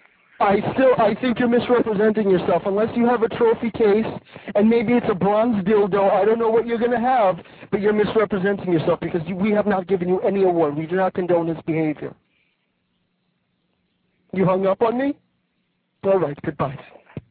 I think you're misrepresenting yourself. Unless you have a trophy case, and maybe it's a bronze dildo, I don't know what you're going to have, but you're misrepresenting yourself because we have not given you any award. We do not condone this behavior. You hung up on me? All right, goodbye.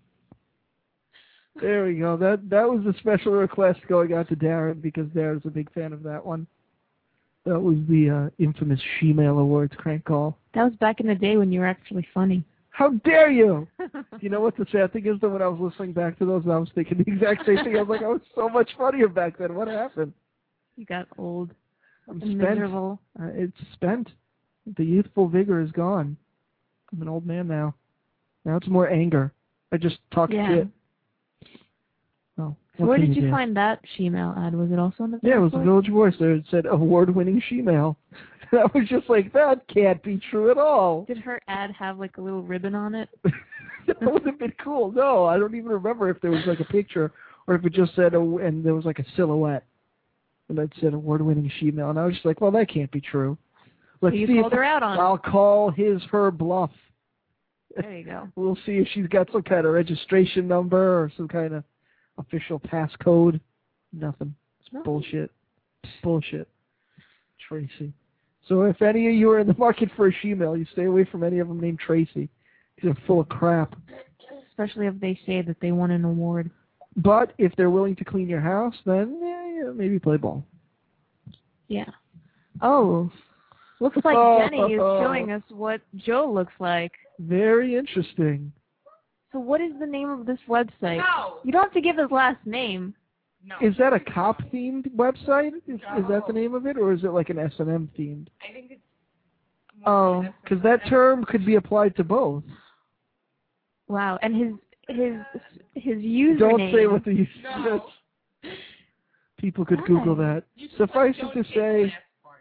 There we go. That was a special request going out to Darren because Darren's a big fan of that one. That was the infamous She-Mail Awards crank call. That was back in the day when you were actually funny. How dare you! You know what the sad thing is, though, when I was listening back to those, I was thinking the exact same thing. I was like, I was so much funnier back then. What happened? You got old. I'm and spent. miserable. It's spent. The youthful vigor is gone. I'm an old man now. Now it's more anger. I just talk shit. Oh, so where did you find that She-Mail ad? Was it also on the Village Yeah, it was the Village Voice. There it said award-winning She-Mail. I was just like, that can't be true at all. Did her ad have like a little ribbon on it? That would have been cool. No, I don't even remember if there was like a picture or if it just said, and there was like a silhouette. And that said award-winning She-Mail. And I was just like, well, that can't be true. Let's so you see called her out on it. I'll call her bluff. There you go. We'll see if she's got some kind of registration number or some kind of official passcode. Nothing. It's bullshit. Bullshit. Tracy. So if any of you are in the market for a She-Mail, you stay away from any of them named Tracy. They're full of crap. Especially if they say that they won an award. But if they're willing to clean your house, then yeah, maybe play ball. Yeah. Oh. Looks like Jenny is showing us what Joe looks like. Very interesting. So what is the name of this website? No. You don't have to give his last name. No. Is that a cop-themed website? Is that the name of it? Or is it like an S&M themed? I think it's... Oh, because that term could be applied to both. Wow. And his username... Don't say what the username is. People could Google that. Suffice it to say...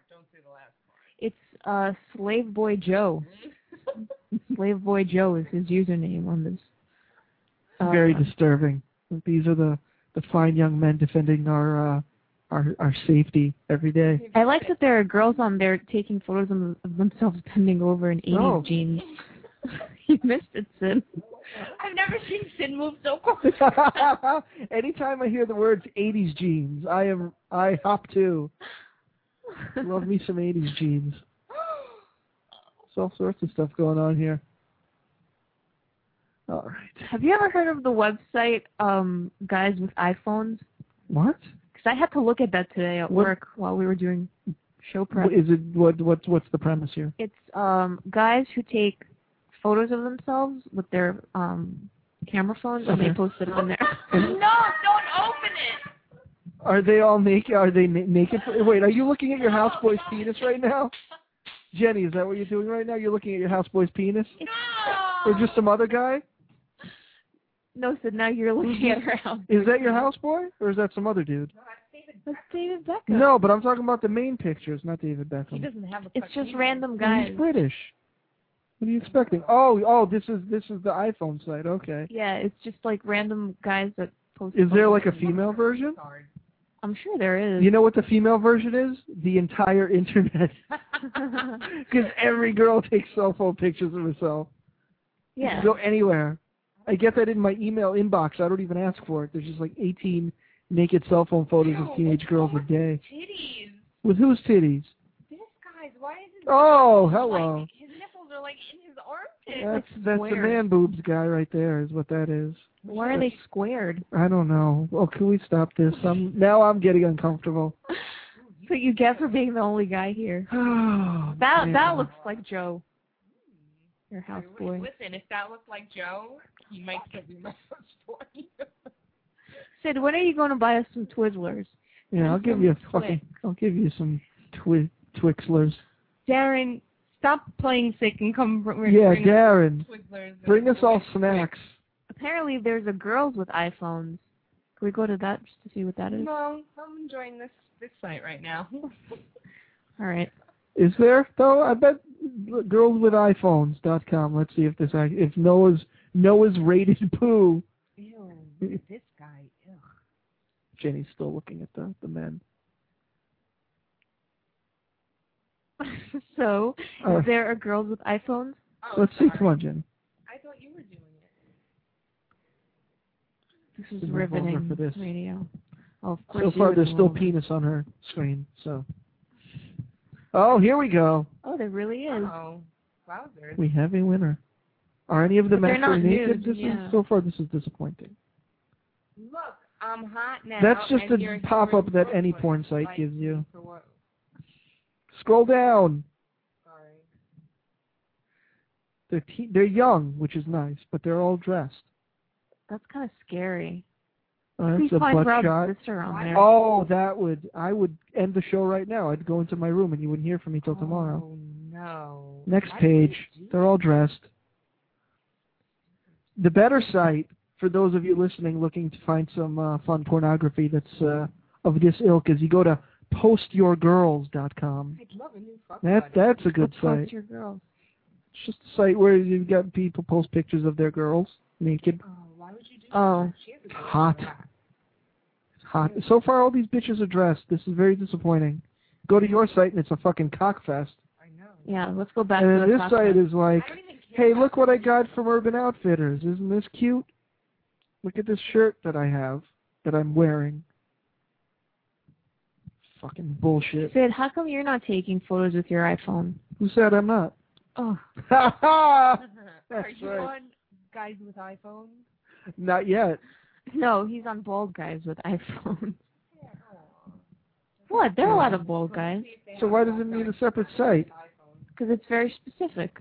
It's Slave Boy Joe. Slave Boy Joe is his username on this. Very disturbing. These are the fine young men defending our safety every day. I like that there are girls on there taking photos of themselves bending over in 80s jeans. You missed it, Sid. I've never seen Sid move so quick. Anytime I hear the words 80s jeans, I hop too. Love me some 80s jeans. There's all sorts of stuff going on here. All right. Have you ever heard of the website Guys with iPhones? What? Because I had to look at that today at work while we were doing show prep. Is it what's the premise here? It's guys who take photos of themselves with their camera phones and they post it on there. No, don't open it. Are they all naked? Are they naked? Wait, are you looking at your houseboy's penis right now? Jenny, is that what you're doing right now? You're looking at your houseboy's penis? No. Or just some other guy? No, so now you're looking at her house. Is that your houseboy? Or is that some other dude? That's David Beckham. No, but I'm talking about the main pictures, not David Beckham. He doesn't have a It's just random guys. He's British. What are you expecting? Oh, this is the iPhone site. Okay. Yeah, it's just like random guys that post. Is there like a female version? I'm sure there is. You know what the female version is? The entire internet. Because every girl takes cell phone pictures of herself. Yeah. You can go anywhere. I get that in my email inbox. I don't even ask for it. There's just like 18 naked cell phone photos of teenage girls a day. Titties. With whose titties? This guy's. Why is his? Oh, hello. Like, his nipples are like in his armpit. That's the man boobs guy right there. Is what that is. Why are they squared? I don't know. Oh, can we stop this? Now I'm getting uncomfortable. So you get for being the only guy here. Oh, that looks like Joe. Your houseboy. Listen, if that looked like Joe, he might still be my houseboy. Sid, when are you going to buy us some Twizzlers? Yeah, I'll give you some Twixlers. Darren, stop playing sick and come bring Darren, Twizzlers. Bring us all snacks. Apparently there's a girls with iPhones. Can we go to that just to see what that is? No, I'm enjoying this site right now. All right. Is there though? I bet girlswithiPhones.com. Let's see if Noah's rated poo. Ew, look at this guy. Ew. Jenny's still looking at the men. So, is there a girls with iPhones? Oh, Let's see. Come on, Jenny. I thought you were doing it. This is riveting for this. radio. Oh, of course. So far, there's still penis on her screen. So. Oh, here we go. Oh, there really is. Oh, wowzers. We have a winner. Are any of them But they're actually not naked? nude, This yeah. is so far. This is disappointing. Look, I'm hot now. That's just and a you're pop-up here that in any Brooklyn. porn site Like, gives you. for what? Scroll down. Sorry. They're young, which is nice, but they're all dressed. That's kind of scary. That's Please a find butt Rob's shot. sister on there. Oh, I would end the show right now. I'd go into my room and you wouldn't hear from me till tomorrow. Oh, no. Next Why page. would you do They're all dressed. The better site, for those of you listening looking to find some fun pornography that's of this ilk, is you go to postyourgirls.com. I'd love a new fuck That's a good What's site. Post Your Girls? It's just a site where you've got people post pictures of their girls naked. Oh, why would you do Oh. that? She has a good Hot. back. It's hot. So far, all these bitches are dressed. This is very disappointing. Go to your site and it's a fucking cockfest. I know. Yeah, let's go back And to then the this site podcast. is like, I don't even care hey, about look what I this. got from Urban Outfitters. Isn't this cute? Look at this shirt that I have, that I'm wearing. Fucking bullshit. Sid, how come you're not taking photos with your iPhone? Who said I'm not? Oh. Ha ha! Are That's you right. on guys with iPhones? Not yet. No, he's on bald guys with iPhones. What? There are a lot of bald guys. So why does it need a separate site? Because it's very specific.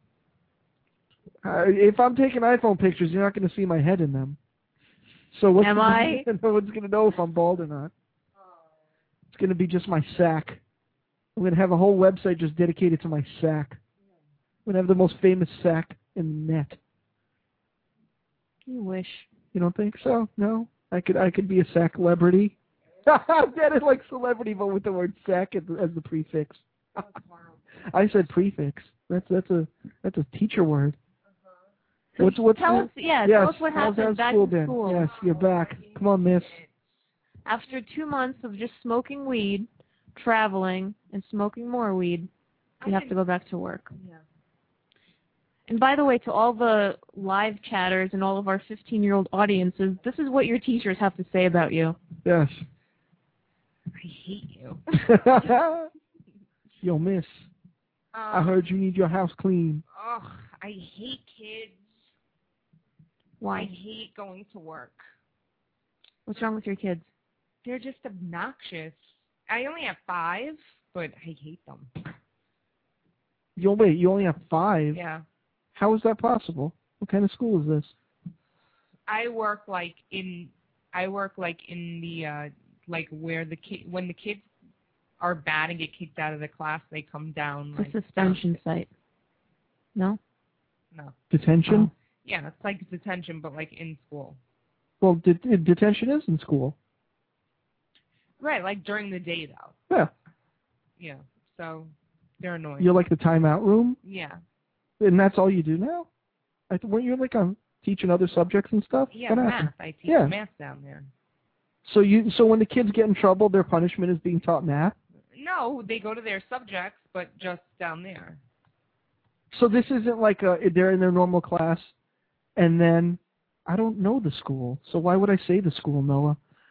If I'm taking iPhone pictures, you're not going to see my head in them. So what's Am I? No one's going to know if I'm bald or not. It's going to be just my sack. I'm going to have a whole website just dedicated to my sack. I'm going to have the most famous sack in the net. You wish. You don't think so? No? I could be a sack celebrity. That is like celebrity, but with the word sack as the prefix. I said prefix. That's a teacher word. What's Tell us, yes, tell us what how's happened back school in been? school. Yes, you're back. Come on, miss. After 2 months of just smoking weed, traveling, and smoking more weed, you have to go back to work. Yeah. And by the way, to all the live chatters and all of our 15-year-old audiences, this is what your teachers have to say about you. Yes. I hate you. Yo, miss. I heard you need your house clean. Ugh, I hate kids. Why? I hate going to work. What's wrong with your kids? They're just obnoxious. I only have 5, but I hate them. Yo, wait, you only have 5? Yeah. How is that possible? What kind of school is this? I work like in the like where when the kids are bad and get kicked out of the class, they come down The like suspension site. No? No. Detention? Yeah, it's like detention, but like in school. Well, detention is in school. Right, like during the day though. Yeah. Yeah. So they're annoying. You're like the timeout room? Yeah. And that's all you do now? Weren't you like teaching other subjects and stuff? Yeah, What math. happened? I teach Yeah. math down there. So when the kids get in trouble, their punishment is being taught math? No, they go to their subjects, but just down there. So this isn't like they're in their normal class, and then I don't know the school, so why would I say the school, Noah?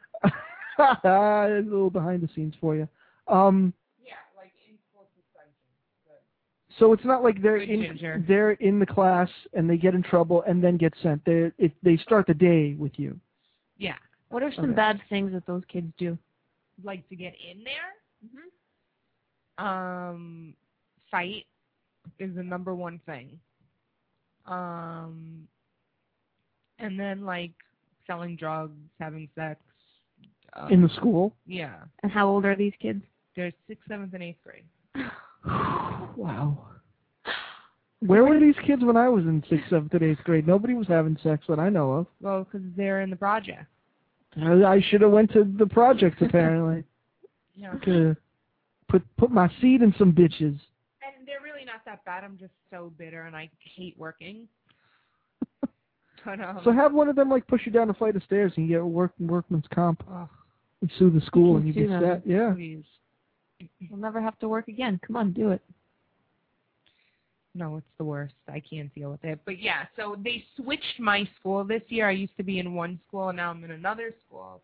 A little behind the scenes for you. Yeah, like in school suspension. So it's not like they're in the class and they get in trouble and then get sent. They start the day with you. Yeah. What are some Okay. bad things that those kids do? Like to get in there? Fight is the number one thing. And then like selling drugs, having sex. In the school? Yeah. And how old are these kids? They're 6th, 7th, and 8th grade. Wow. Where were these kids when I was in 6th, 7th, and 8th grade? Nobody was having sex that I know of. Well, because they're in the project. I should have went to the project apparently. Yeah. To put my seed in some bitches. And they're really not that bad. I'm just so bitter, and I hate working. But, So have one of them like push you down a flight of stairs and you get workman's comp. And sue the school and you sue get them. set. Yeah. Please. You'll never have to work again. Come on, do it. No, it's the worst. I can't deal with it. But yeah, so they switched my school this year. I used to be in one school, and now I'm in another school.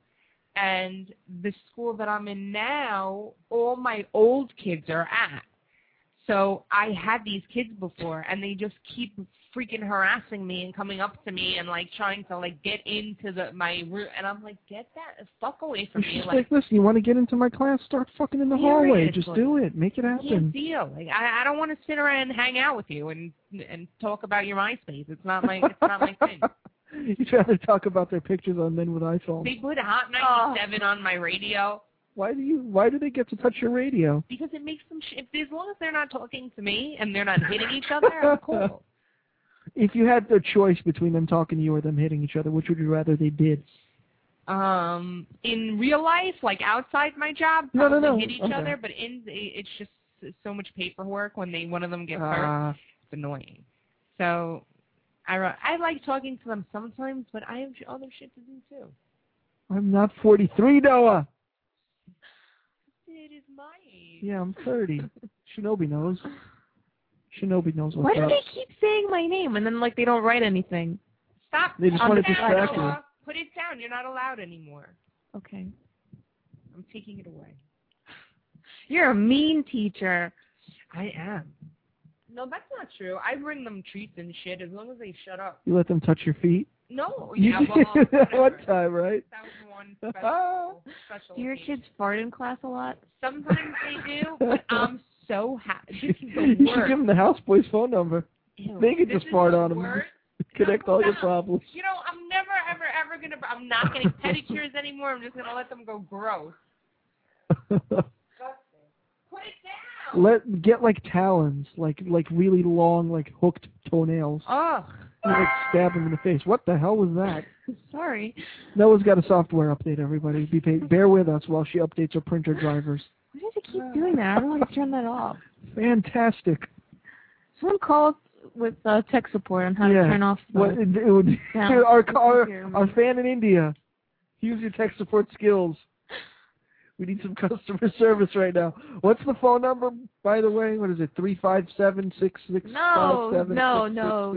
And the school that I'm in now, all my old kids are at. So I had these kids before, and they just keep freaking harassing me and coming up to me and like trying to like get into my room, and I'm like, get that fuck away from me. She's like, listen, you want to get into my class? Start fucking in the hallway. Just do it. Make it happen. Deal. Like I don't want to sit around and hang out with you and talk about your MySpace. It's not my thing. You'd rather talk about their pictures on Men with iPhones. They put Hot 97 on my radio. Why do they get to touch your radio? Because it makes them as long as they're not talking to me and they're not hitting each other, I'm cool. If you had the choice between them talking to you or them hitting each other, which would you rather they did? In real life, like outside my job, no. hit each other, but it's just so much paperwork when one of them gets hurt. It's annoying. So I like talking to them sometimes, but I have other shit to do too. I'm not 43, Noah. It is my age. Yeah, I'm 30. Shinobi knows. Shinobi knows what's Why do up. they keep saying my name and then like they don't write anything? Stop. They just want to distract you. Put it down. You're not allowed anymore. Okay. I'm taking it away. You're a mean teacher. I am. No, that's not true. I bring them treats and shit as long as they shut up. You let them touch your feet? No. You Yeah, did well, one time, right? That was one special Do your kids fart in class a lot? Sometimes they do, but I'm so happy. This is the You should worst. give them the houseboy's phone number. Ew, They could this just is fart the on them. worst. Connect all your problems. You know, I'm never, ever going to, I'm not getting pedicures anymore. I'm just going to let them go gross. Put it down. Get like talons, like really long, like hooked toenails. Ugh. You like stab them in the face. What the hell was that? Sorry. Noah's got a software update, everybody. Bear with us while she updates her printer drivers. Why does it keep doing that? I don't want to turn that off. Fantastic. Someone call us with tech support on how to turn off the our fan in India. Use your tech support skills. We need some customer service right now. What's the phone number, by the way? What is it? 357-6657? No.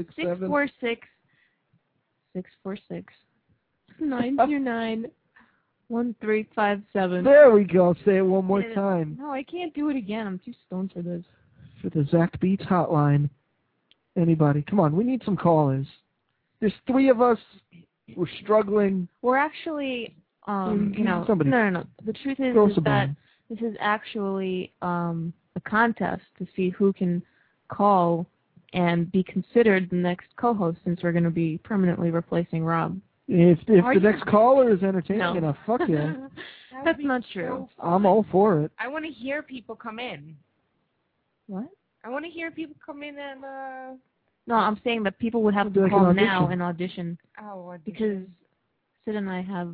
646-929-1357. There we go. Say it one more time. No, I can't do it again. I'm too stoned for this. For the Zach Beats hotline. Anybody? Come on, we need some callers. There's 3 of us. We're struggling. We're actually, No. The truth is that this is actually a contest to see who can call and be considered the next co-host, since we're going to be permanently replacing Rob. If the next caller is entertaining enough, fuck yeah. That's not true. I'm all for it. I want to hear people come in. What? I want to hear people come in and, No, I'm saying that people would have to call now and audition. Oh, audition. Because Sid and I have,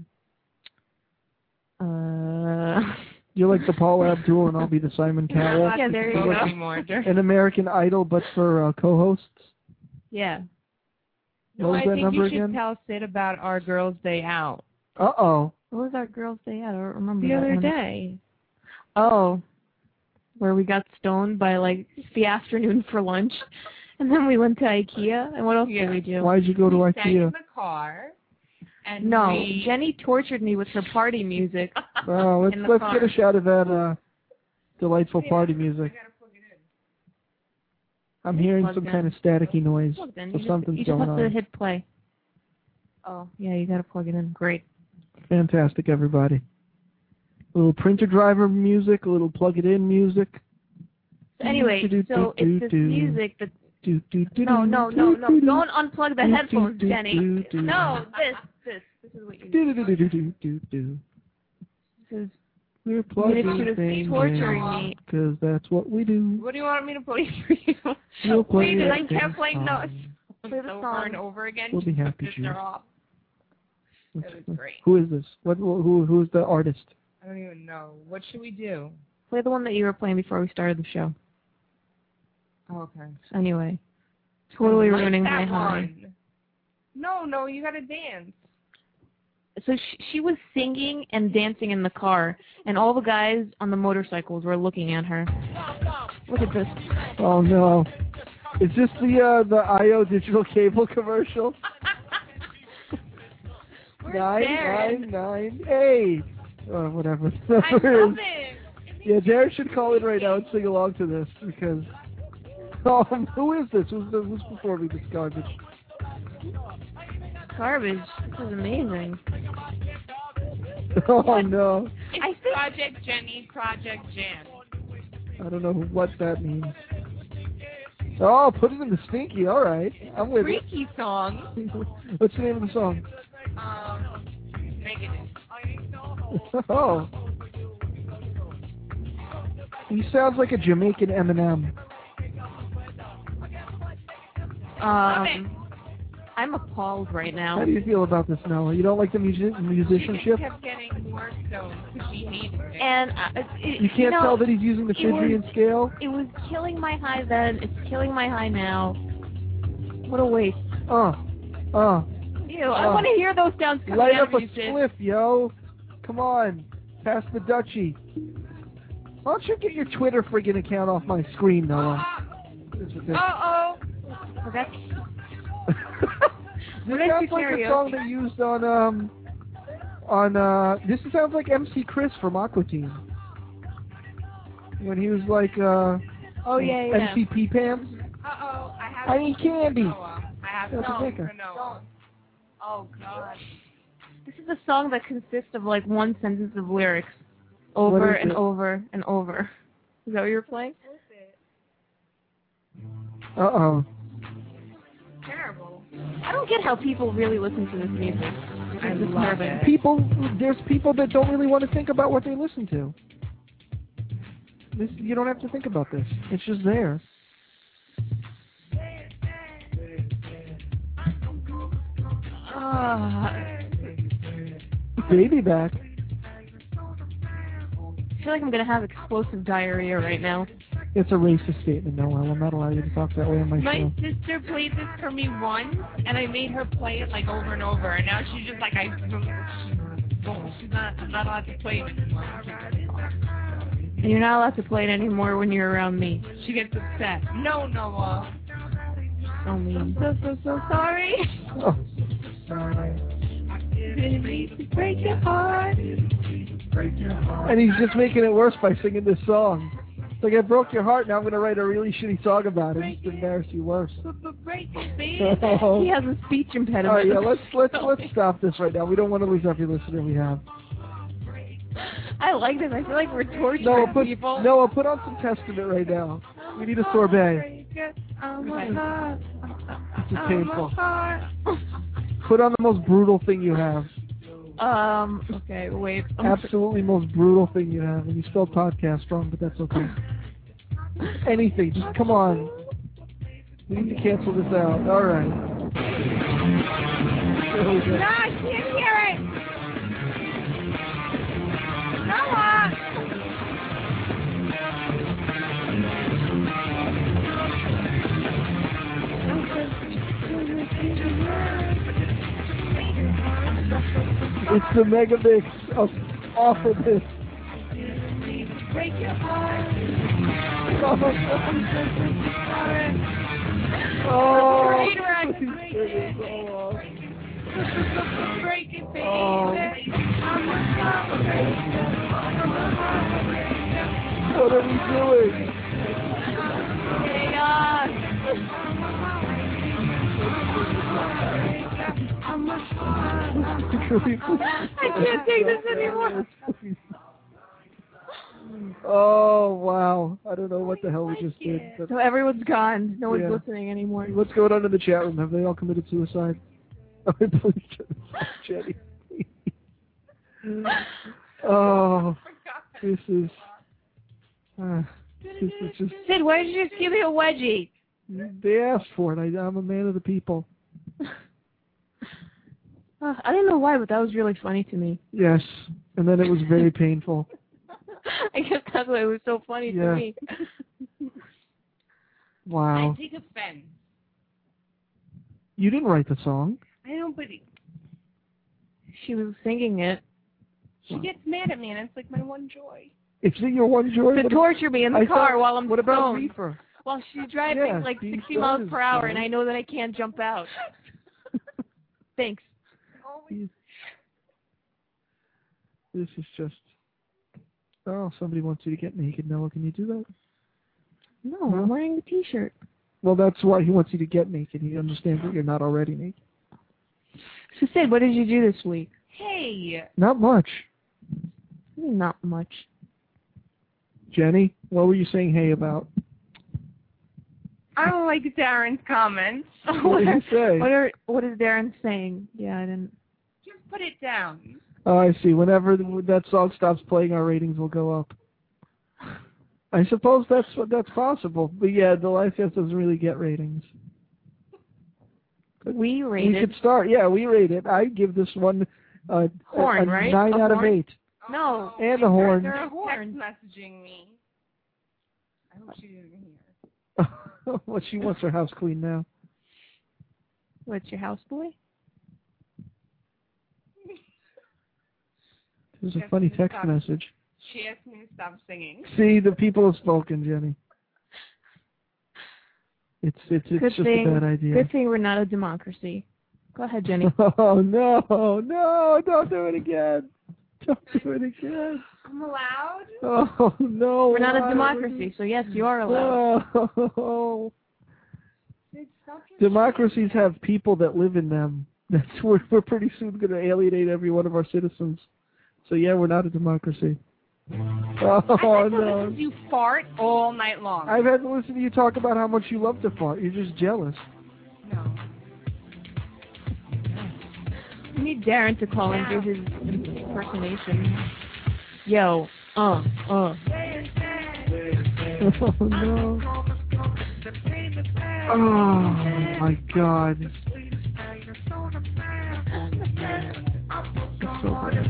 You're like the Paul Abdul and I'll be the Simon Cowell. Yeah, there you go. An American Idol, but for co-hosts? Yeah. No, I think you should again? tell Sid about our Girls' Day Out. Uh-oh. What was our Girls' Day Out? I don't remember The that other one. day. Oh. Where we got stoned by, like, the afternoon for lunch. And then we went to IKEA. And what else did we do? Why'd you go to Sat in IKEA? the car. And Jenny tortured me with her party music. Oh, let's get a shot of that delightful party music. I'm hearing some kind of staticky noise. So something's going on. You just have to hit play. Oh, yeah, you got to plug it in. Great. Fantastic, everybody. A little printer driver music, a little plug-it-in music. So anyway, so it's this music that... No, don't unplug the headphones, Jenny. No, this is what you do. We're plugging things torturing me. Because that's what we do. What do you want me to play for you? Wait, I can't play notes. Play the over and over again. We'll be happy to. They're off. That was great. Who is this? Who's the artist? I don't even know. What should we do? Play the one that you were playing before we started the show. Oh, okay. Anyway, totally ruining my high. No, you gotta dance. So she was singing and dancing in the car, and all the guys on the motorcycles were looking at her. Look at this. Oh no! Is this the IO digital cable commercial? 999. Hey. Whatever. I love it. It's Yeah, Jared should call in right now and sing along to this because. Who is this? Who's performing this garbage? Garbage. This is amazing. Oh no. It's Project Jenny, Project Jan. I don't know what that means. Oh, put it in the stinky. All right, I'm with it. Freaky song. What's the name of the song? Megan. Oh. He sounds like a Jamaican Eminem. I'm appalled right now. How do you feel about this, Noah? You don't like the musicianship? She kept getting more so because she hated it. And you can't tell that he's using the Phrygian scale? It was killing my high then. It's killing my high now. What a waste. Ew, I want to hear those sounds coming Light out up a of you, Sid. spliff, yo. Come on. Pass the Dutchie. Why don't you get your Twitter friggin' account off my screen, Noah? Uh-oh. Well, that's... This sounds like a song they used on this sounds like MC Chris from Aqua Teen. When he was like, MC P-Pams. Uh-oh. I need candy. I have no. Oh, God. This is a song that consists of like one sentence of lyrics over and over and over. Is that what you're playing? Uh-oh. Terrible. I don't get how people really listen to this music. I love it. There's people that don't really want to think about what they listen to. You don't have to think about this. It's just there. Baby back. I feel like I'm going to have explosive diarrhea right now. It's a racist statement, Noel. I'm not allowed you to talk that way on my show. My sister played this for me once, and I made her play it like over and over, and now she's just like, I'm not allowed to play it anymore. And you're not allowed to play it anymore when you're around me. She gets upset. No, Noah. So mean. I'm so sorry. Oh. Didn't mean to break your heart. And he's just making it worse by singing this song. It's like, I broke your heart, now I'm going to write a really shitty song about it just to embarrass you worse. He has a speech impediment. All right, yeah, let's stop this right now. We don't want to lose every listener we have. I like this. I feel like we're torturing people. Noah, put on some Testament right now. We need a sorbet. This is painful. Put on the most brutal thing you have. Okay, wait. Absolutely most brutal thing you have. And you spelled podcast wrong, but that's okay. Anything. Just come on. We need to cancel this out. All right. No, I can't hear it. Noah. It's the mega mix of awfulness. Break your heart. Oh, break it, baby. What are we doing? I can't take this anymore. Oh, wow. I don't know what the hell we just did. But so everyone's gone. No one's listening anymore. What's going on in the chat room? Have they all committed suicide? Oh, please, Jenny. Oh, this is just... Sid, why did you just give me a wedgie? They asked for it. I'm a man of the people. I don't know why, but that was really funny to me. Yes, and then it was very painful. I guess that's why it was so funny to me. Wow. I take offense. You didn't write the song. I don't, but she was singing it. She gets mad at me, and it's like my one joy. It's your one joy? To torture me in the car while I'm What about stoned. Reefer? While she's driving like 60 miles per hour, and I know that I can't jump out. Thanks. This is just... Oh, somebody wants you to get naked. Noah, can you do that? No, I'm wearing a T-shirt. Well, that's why he wants you to get naked. He understands that you're not already naked. So, Sid, what did you do this week? Hey. Not much. Not much. Jenny, what were you saying hey about? I don't like Darren's comments. What did he say? What is Darren saying? Yeah, I didn't. Just put it down. Oh, I see. Whenever that song stops playing, our ratings will go up. I suppose that's possible. But yeah, the Live Fest doesn't really get ratings. We rate it. We could start. Yeah, we rate it. I give this one horn, a right? 9 a out horn? of 8. No. And a horn. They're text messaging me. I hope she didn't hear. Well, she wants her house clean now. What's your house boy? There's a funny text message. She asked me to stop singing. See, the people have spoken, Jenny. It's just a bad idea. Good thing we're not a democracy. Go ahead, Jenny. Oh, no, don't do it again. Don't do it again. I'm allowed? Oh, no. We're not a democracy, so yes, you are allowed. Oh. Democracies have people that live in them. We're pretty soon going to alienate every one of our citizens. So, yeah, we're not a democracy. Oh, no. You fart all night long. I've had to listen to you talk about how much you love to fart. You're just jealous. No. We need Darren to call and do his impersonation. Yo, Oh, no. Oh, my God. That's so bad.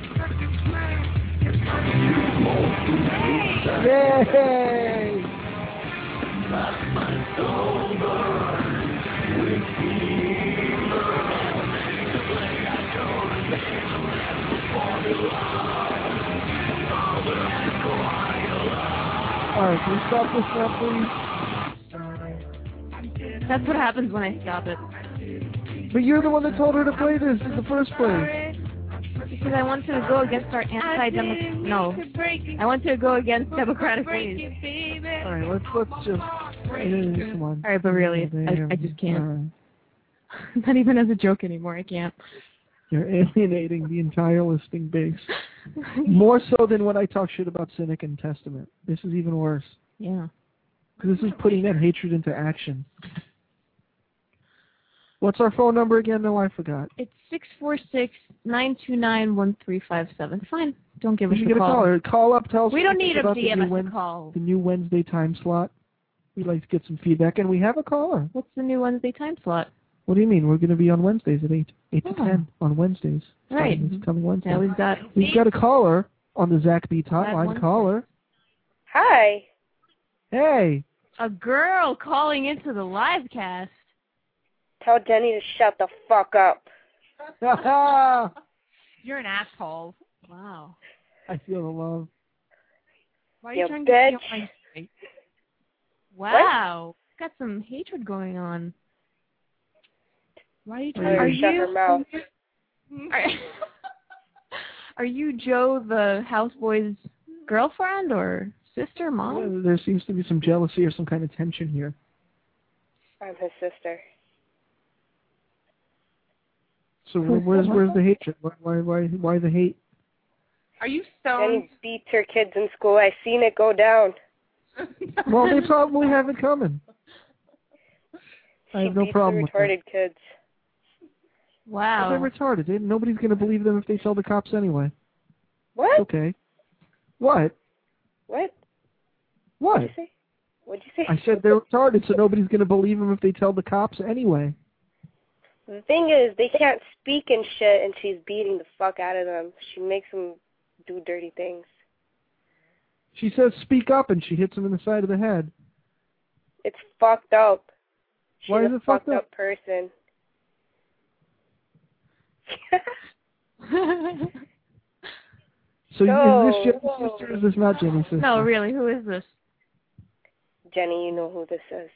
Yay! Alright, can we stop this now, please? That's what happens when I stop it. But you're the one that told her to play this in the first place. Because I wanted to go against our I want to go against democratic ways. Alright, let's just... Come on. Alright, but really, I just can't. Not even as a joke anymore, I can't. You're alienating the entire listening base. More so than when I talk shit about Cynic and Testament. This is even worse. Yeah. Because this is putting that hatred into action. What's our phone number again? No, I forgot. It's 646-929-1357. Fine. Don't give us a call. You get a caller. Call up, tell us. We don't need a DM a call. The new Wednesday time slot. We'd like to get some feedback, and we have a caller. What's the new Wednesday time slot? What do you mean? We're going to be on Wednesdays at 8 to 10 on Wednesdays. Right. It's coming Wednesday. Yeah, we've got a caller on the Zach Beats hotline. Caller. Hi. Hey. A girl calling into the live cast. Tell Jenny to shut the fuck up. You're an asshole. Wow. I feel the love. Why are you trying to steal my space? Wow. What? Got some hatred going on. Why are you trying to Are you Joe the houseboy's girlfriend or sister, mom? There seems to be some jealousy or some kind of tension here. I'm his sister. So where's the hatred? Why the hate? Are you stoned? Jenny beats her kids in school. I seen it go down. Well, they probably have it coming. I have no problem with that. Retarded kids. Wow. Well, they're retarded. Nobody's going to believe them if they tell the cops anyway. What? It's okay. What? What? What? What'd you say? I said they're retarded, so nobody's going to believe them if they tell the cops anyway. The thing is, they can't speak and shit, and she's beating the fuck out of them. She makes them do dirty things. She says speak up, and she hits him in the side of the head. It's fucked up. She's Why is it fucked up person. So is this Jenny's sister or is this not Jenny's sister? No, really, who is this? Jenny, you know who this is.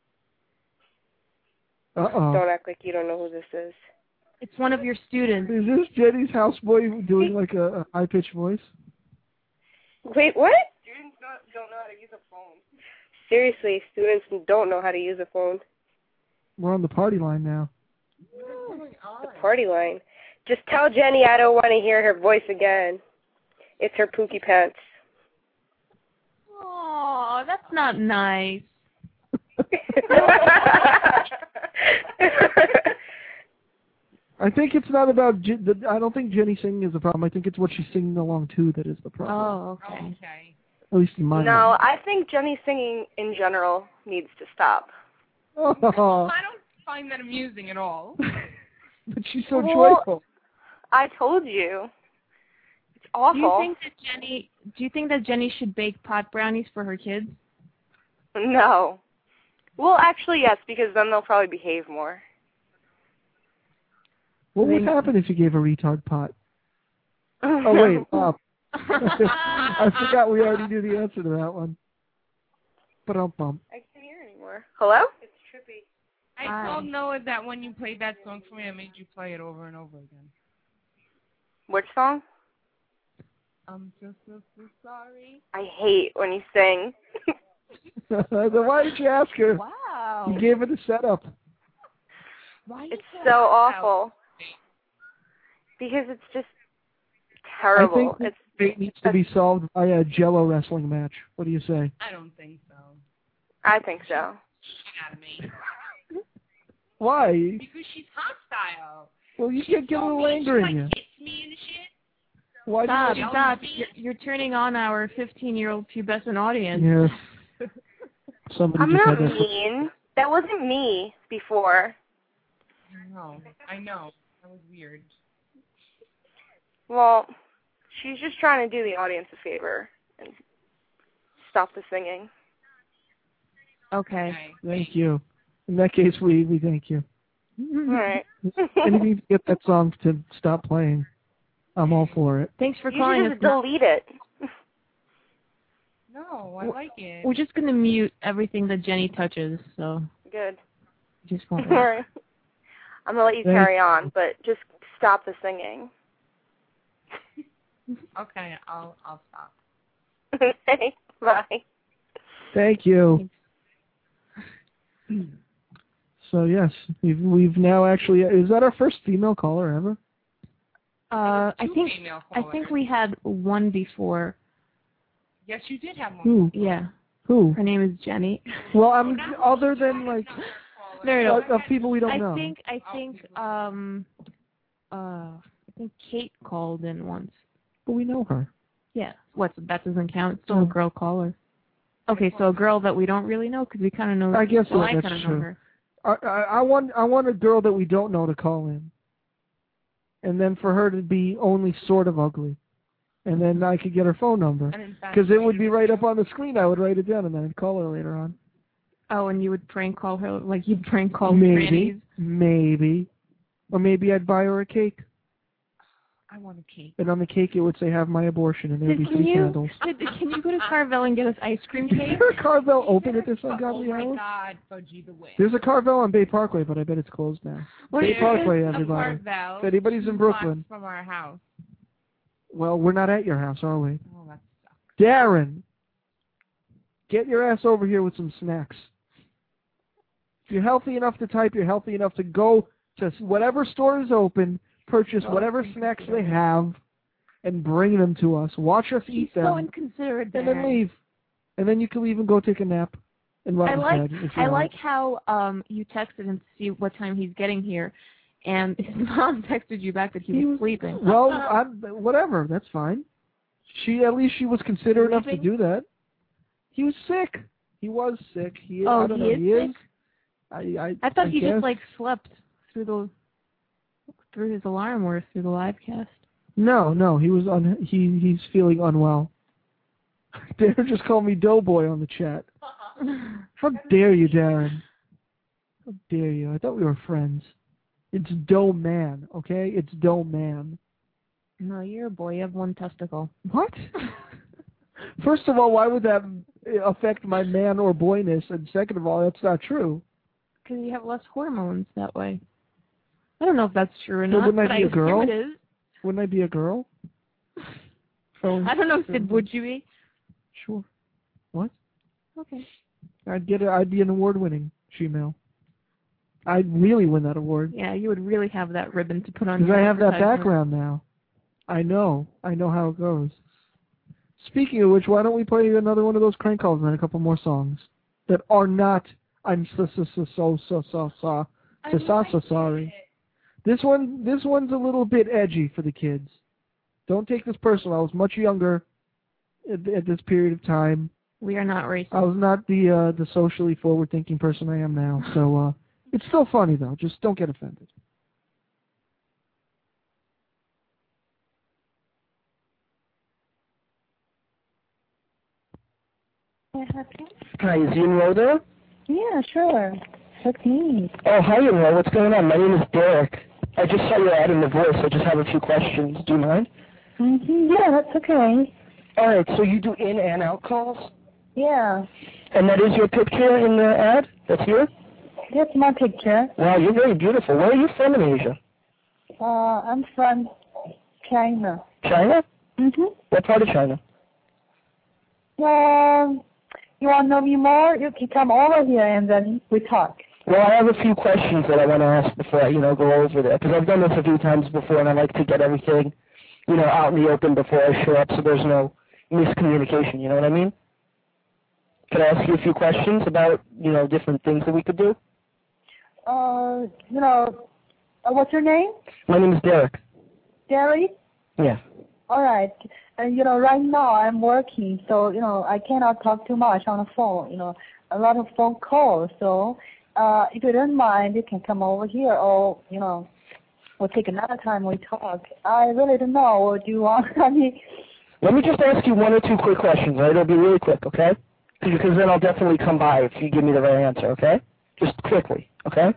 Uh-oh. Don't act like you don't know who this is. It's one of your students. Is this Jenny's houseboy doing like a high-pitched voice? Wait, what? Students don't know how to use a phone. Seriously, students don't know how to use a phone. We're on the party line now. The party line. Just tell Jenny I don't want to hear her voice again. It's her pookie pants. Oh, that's not nice. I think it's not about. I don't think Jenny singing is the problem. I think it's what she's singing along to that is the problem. Oh, okay. At least in my mind. I think Jenny singing in general needs to stop. Oh. I don't find that amusing at all. But she's so joyful. I told you. It's awful. Do you think that Jenny should bake pot brownies for her kids? No. Well, actually, yes, because then they'll probably behave more. What would happen if you gave a retard pot? Oh, wait. I forgot we already knew the answer to that one. Ba-dum-bum. I can't hear anymore. Hello? It's trippy. I told Noah that when you played that song for me, I made you play it over and over again. Which song? I'm so sorry. I hate when you sing. Then why did you ask her? Wow. You gave her the setup. It's so awful. Because it's just terrible. I think it needs to be solved by a Jello wrestling match. What do you say? I don't think so. I think so. Out of me. Why? Because she's hostile. Well, you can't get a little anger in you. Kiss me and shit. Why Stop. You're turning on our 15-year-old pubescent audience. Yes. Somebody I'm just not had mean. That wasn't me before. I know. That was weird. Well, she's just trying to do the audience a favor and stop the singing. Okay. Thank you. In that case, we thank you. All right. Anything to get that song to stop playing, I'm all for it. Thanks for calling us. You just delete it. No, I like it. We're just going to mute everything that Jenny touches, so. Good. Just won't. All right. I'm going to let you carry on, but just stop the singing. Okay, I'll stop. Okay, bye. Thank you. So yes, we've now actually. Is that our first female caller ever? I think we had one before. Yes, you did have one. Who? Yeah. Who? Her name is Jenny. Well, other than like no. Of people we don't know. I think Kate called in once. But we know her. Yeah. That doesn't count. It's still a girl caller. Okay, so a girl that we don't really know because we kind of know. I guess I that's kind of true. know her. I want a girl that we don't know to call in, and then for her to be only sort of ugly, and then I could get her phone number because it would be right up on the screen. I would write it down and then I'd call her later on. Oh, and you would prank call her like you'd prank call grannies? Maybe, or maybe I'd buy her a cake. I want a cake. And on the cake it would say "Have my abortion" and there'd be 3 candles. Can you go to Carvel and get us ice cream cake? Is there a Carvel open at this ungodly hour? Oh my God, Fudgy the Witch. There's a Carvel on Bay Parkway, but I bet it's closed now. Bay Parkway, everybody. Carvel, if anybody's in Brooklyn. From our house. Well, we're not at your house, are we? Oh, that sucks. Darren, get your ass over here with some snacks. If you're healthy enough to type, you're healthy enough to go to whatever store is open, purchase whatever snacks they have, and bring them to us. Watch us eat them. So inconsiderate, and then leave. And then you can leave and go take a nap. And I like how you texted him to see what time he's getting here, and his mom texted you back that he was sleeping. Well, whatever. That's fine. At least she was considerate enough to do that. He was sick. He was sick. He is. I thought he just like slept through his alarm or through the live cast. No, he was he's feeling unwell. Darren just called me Doughboy on the chat. How dare you, Darren? How dare you? I thought we were friends. It's Dough Man, okay? It's Dough Man. No, you're a boy. You have one testicle. What? First of all, why would that affect my man or boyness? And second of all, that's not true. Because you have less hormones that way. I don't know if that's true or So not, wouldn't but I be a girl? It is. Wouldn't I be a girl? I don't know, Sid, would you be? Sure. What? Okay. I'd be an award-winning she-male. I'd really win that award. Yeah, you would really have that ribbon to put on. Because I have that background now. I know how it goes. Speaking of which, why don't we play another one of those crank calls and then a couple more songs that are not I'm so sorry. This one's a little bit edgy for the kids. Don't take this personal. I was much younger at this period of time. We are not racist. I was not the socially forward-thinking person I am now. So it's still funny though. Just don't get offended. Hi, is Yunro there? Yeah, sure. That's me. Oh, hi, Yunro. What's going on? My name is Derek. I just saw your ad in The Voice. I just have a few questions. Do you mind? Yeah, that's okay. All right, so you do in and out calls? Yeah. And that is your picture in the ad? That's you? That's my picture. Wow, you're very beautiful. Where are you from in Asia? I'm from China. China? What part of China? You want to know me more? You can come over here and then we talk. Well, I have a few questions that I want to ask before I, go over there. Because I've done this a few times before, and I like to get everything, out in the open before I show up so there's no miscommunication, you know what I mean? Can I ask you a few questions about, different things that we could do? What's your name? My name is Derek. Derek? Yeah. All right. Right now I'm working, so, I cannot talk too much on the phone, a lot of phone calls. So, if you don't mind, you can come over here or, we'll take another time we talk. I really don't know. Do you want, Let me just ask you one or two quick questions, right? It'll be really quick, okay? Because then I'll definitely come by if you give me the right answer, okay? Just quickly, okay?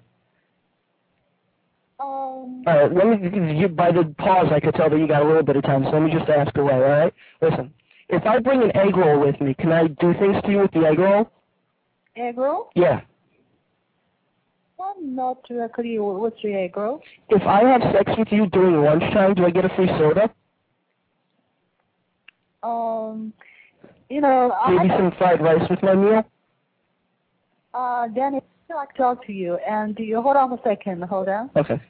All right, by the pause, I could tell that you got a little bit of time, so let me just ask away, all right? Listen, if I bring an egg roll with me, can I do things to you with the egg roll? Egg roll? Yeah. I'm not directly. What's your egg roll? If I have sex with you during lunchtime, do I get a free soda? Maybe some fried rice with my meal? Danny, I'd like to talk to you, and you hold on a second. Hold on. Okay.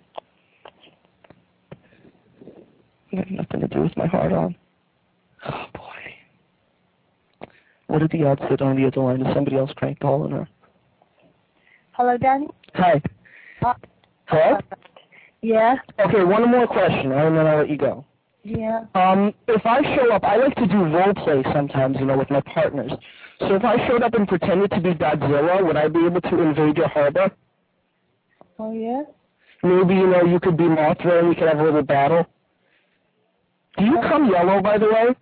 It has nothing to do with my heart on. Oh, boy. What are the odds that on the other line is somebody else crank calling her? Hello, Danny? Hi. Hello? Yeah? Okay, one more question, and then I'll let you go. Yeah. If I show up, I like to do role play sometimes, with my partners. So if I showed up and pretended to be Godzilla, would I be able to invade your harbor? Oh, yeah? Maybe, you could be Mothra and we could have a little battle. Do you come yellow, by the way?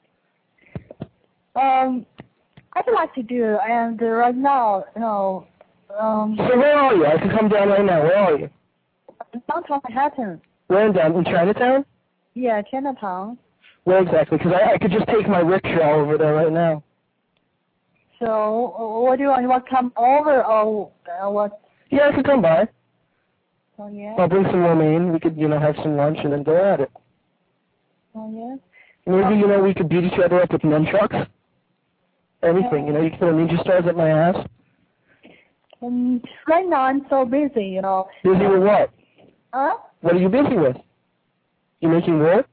I'd like to do, and right now, So where are you? I can come down right now. Where are you? Downtown Manhattan. Where in Chinatown? Yeah, Chinatown. Where exactly? Because I could just take my rickshaw over there right now. So, what do you want? You want to come over or what? Yeah, I could come by. Oh, yeah? I'll bring some romaine. We could, have some lunch and then go at it. Oh, yeah? Maybe, we could beat each other up with nunchucks. Anything, you could throw ninja stars at my ass. Right now I'm so busy, Busy with what? Huh? What are you busy with? You making war?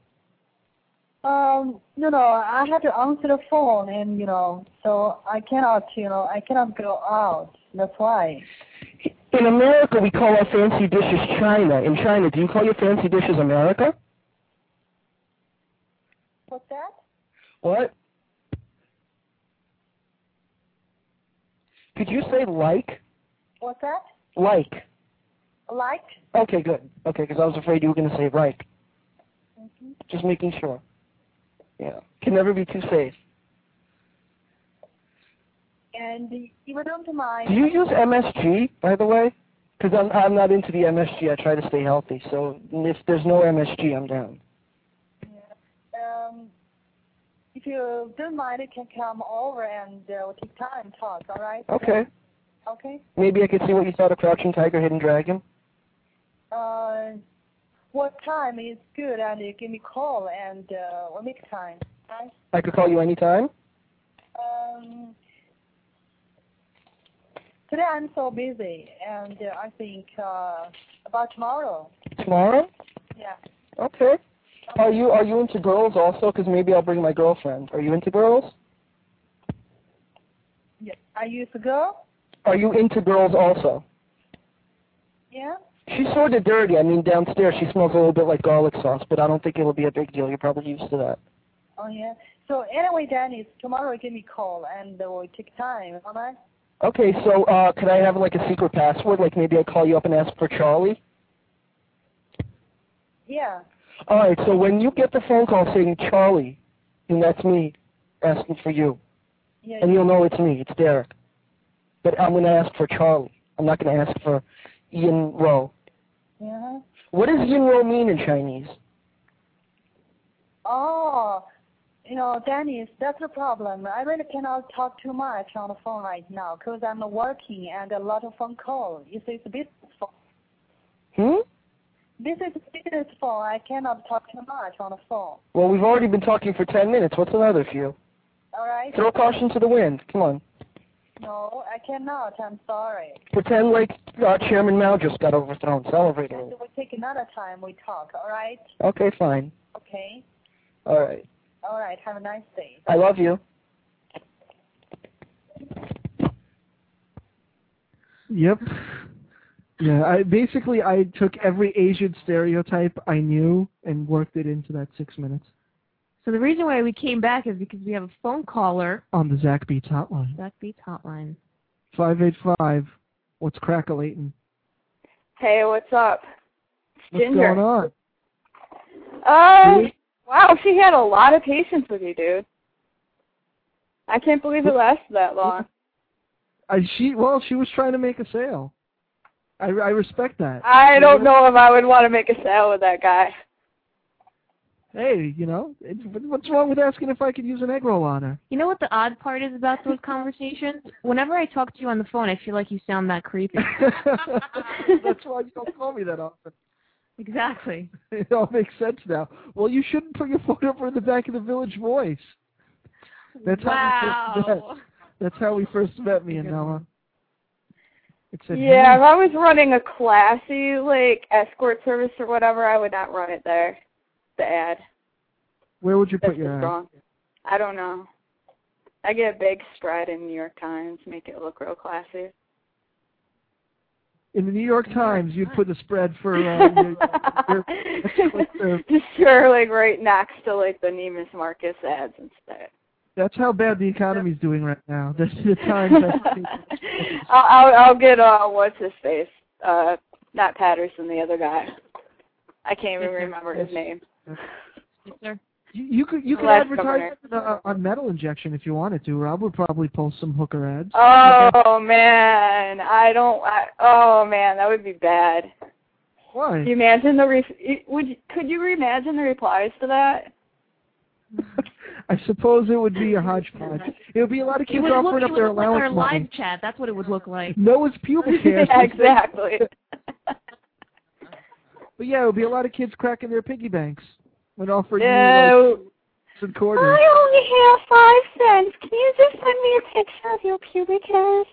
I have to answer the phone and, so I cannot go out. That's why. In America, we call our fancy dishes China. In China, do you call your fancy dishes America? What's that? What? Could you say like? What's that? Like. Like? Okay, good. Okay, because I was afraid you were going to say like. Just making sure. Yeah. Can never be too safe. And if you don't mind... Do you use MSG, by the way? Because I'm not into the MSG. I try to stay healthy. So if there's no MSG, I'm down. Yeah. If you don't mind, you can come over and we'll take time and talk, all right? Okay. Okay. Maybe I could see what you thought of Crouching Tiger, Hidden Dragon? What time is good, and you give me a call, and we'll make time, right? I could call you anytime? Today I'm so busy, and I think about tomorrow. Tomorrow? Yeah. Okay. Are you into girls also? Because maybe I'll bring my girlfriend. Are you into girls? Yeah. Are you a girl? Are you into girls also? Yeah. She's sort of dirty. I mean, downstairs she smells a little bit like garlic sauce, but I don't think it'll be a big deal. You're probably used to that. Oh, yeah. So anyway, Dennis, tomorrow give me a call, and we'll take time, all right? Okay, so could I have like a secret password? Like maybe I call you up and ask for Charlie? Yeah. All right, so when you get the phone call saying Charlie, then that's me asking for you. Yeah. And you'll know it's me. It's Derek. But I'm going to ask for Charlie. I'm not going to ask for Yin Ro. Yeah. What does Yin Ro mean in Chinese? Oh, Dennis, that's the problem. I really cannot talk too much on the phone right now because I'm working and a lot of phone calls. You see, it's a business phone. This is a business phone. I cannot talk too much on the phone. Well, we've already been talking for 10 minutes. What's another few? All right. Throw caution to the wind. Come on. No, I cannot. I'm sorry. Pretend like Chairman Mao just got overthrown. Celebrate a little. We'll take another time we talk, all right? Okay, fine. Okay. All right. All right. Have a nice day. I love you. Yep. Yeah, I took every Asian stereotype I knew and worked it into that 6 minutes. So the reason why we came back is because we have a phone caller. On the Zach Beats hotline. Zach Beats hotline. 585. What's crackalating? Hey, what's up? It's What's Ginger. going on? Wow, she had a lot of patience with you, dude. I can't believe it lasted that long. She was trying to make a sale. I respect that. I don't know if I would want to make a sale with that guy. Hey, what's wrong with asking if I could use an egg roll on her? You know what the odd part is about those conversations? Whenever I talk to you on the phone, I feel like you sound that creepy. That's why you don't call me that often. Exactly. It all makes sense now. Well, you shouldn't put your phone number in the back of the Village Voice. That's how we first met, me and Noah. Yeah, if I was running a classy, escort service or whatever, I would not run it there. The ad. Where would you put your ad? Wrong. I don't know. I get a big spread in New York Times, make it look real classy. In the New York Times, you'd put a spread for Sure, right next to the Neiman Marcus ads instead. That's how bad the economy's doing right now. That's the Times. I'll get what's his face? Not Patterson, the other guy. I can't even remember his name. You could advertise on Metal Injection if you wanted to. Rob would probably post some hooker ads. Oh man, oh man, that would be bad. Why? Could you imagine could you imagine the replies to that? I suppose it would be a hodgepodge. It would be a lot of kids offering up their allowance like our money. live chat. That's what it would look like. Noah's pubic hair. Yeah, exactly. But yeah, it would be a lot of kids cracking their piggy banks and offering you some quarters. I only have 5 cents. Can you just send me a picture of your pubic hairs?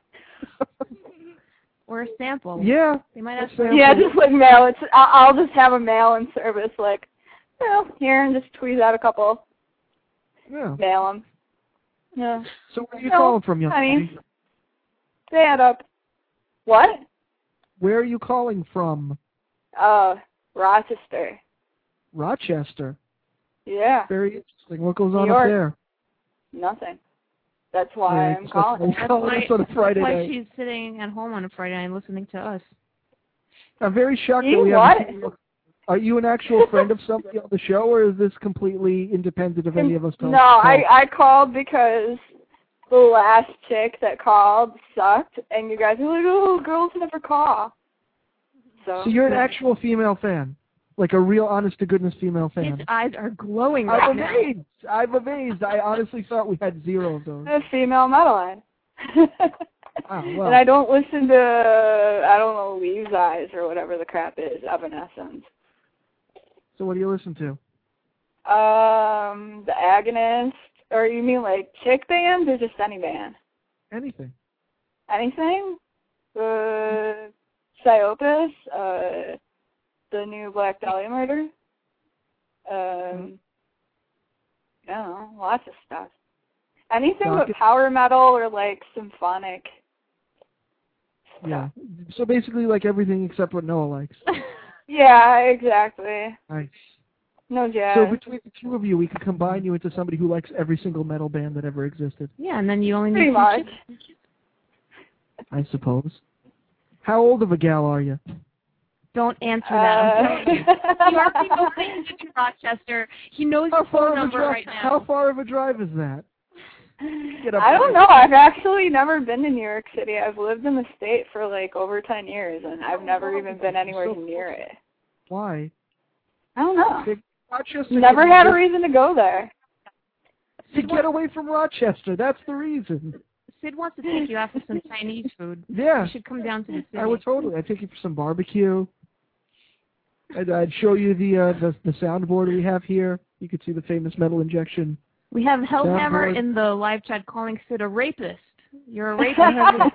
Or a sample. Yeah. They might have just mail it. I'll just have a mail-in service, here and just tweet out a couple. Yeah. Mail them. Yeah. So where are you calling from, young lady? They add up. What? Where are you calling from? Rochester. Rochester? Yeah. Very interesting. What goes on up there? Nothing. That's why I'm calling. That's why she's sitting at home on a Friday night listening to us. I'm very shocked that we have. Are you an actual friend of somebody on the show, or is this completely independent of any of us? No, I called because the last chick that called sucked, and you guys were like, oh, girls never call. So you're an actual female fan, like a real honest-to-goodness female fan. His eyes are glowing I'm amazed. I honestly thought we had 0 of those. A female metalhead. Well. And I don't listen to, Leaves' Eyes or whatever the crap is, Evanescence. So what do you listen to? The Agonist, or you mean chick bands or just any band? Anything. anything. Psyopus, the new Black Dahlia murder. I don't know, lots of stuff. Anything but power metal or like symphonic. Yeah. So basically like everything except what Noah likes. Yeah, exactly. Nice. No jazz. So between the two of you, we could combine you into somebody who likes every single metal band that ever existed. Yeah, and then you only Pretty need much. I suppose. How old of a gal are you? Don't answer that. He already knows that you get to Rochester. He knows your phone number right now. How far of a drive is that? I don't know. I've actually never been to New York City. I've lived in the state for like over 10 years, and I've never even been anywhere near it. Why? I don't know. Rochester. Never had a reason to go there. To get away from Rochester. That's the reason. Sid wants to take you out for some Chinese food. Yeah. You should come down to the city. I would totally. I'd take you for some barbecue. I'd show you the soundboard we have here. You could see the famous Metal Injection. We have Hellhammer in the live chat calling Sid a rapist. You're a rapist.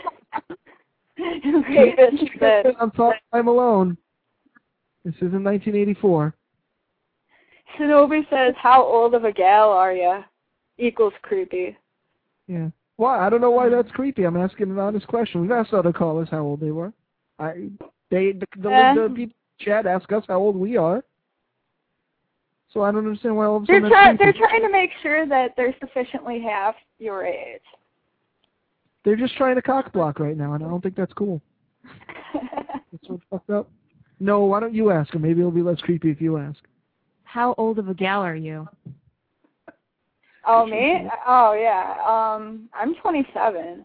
Rapist, Sid. I'm alone. This is in 1984. Shinobi says, "How old of a gal are ya?" Equals creepy. Yeah. Why? I don't know why that's creepy. I'm asking an honest question. We've asked other callers how old they were. The people in chat ask us how old we are. So I don't understand why all of a sudden they're trying to make sure that they're sufficiently half your age. They're just trying to cock block right now, and I don't think that's cool. That's what's fucked up. No, why don't you ask him? Maybe it'll be less creepy if you ask. How old of a gal are you? Oh, me? Oh, yeah. I'm 27.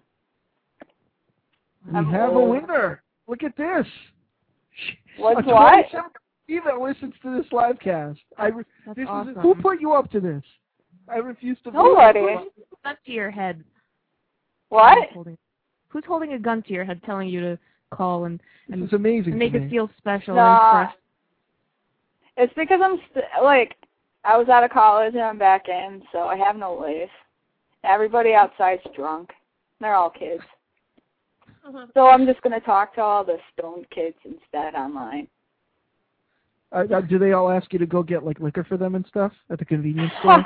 We have a winner. Look at this. What's what? Eva listens to this live cast. That's awesome. Who put you up to this? I refuse to believe Nobody. Gun to your head. What? Who's holding a gun to your head telling you to call and it's amazing and make it feel special? Nah. It's because I was out of college and I'm back in, so I have no life. Everybody outside's drunk. They're all kids. So I'm just going to talk to all the stoned kids instead online. Do they all ask you to go get like liquor for them and stuff at the convenience store?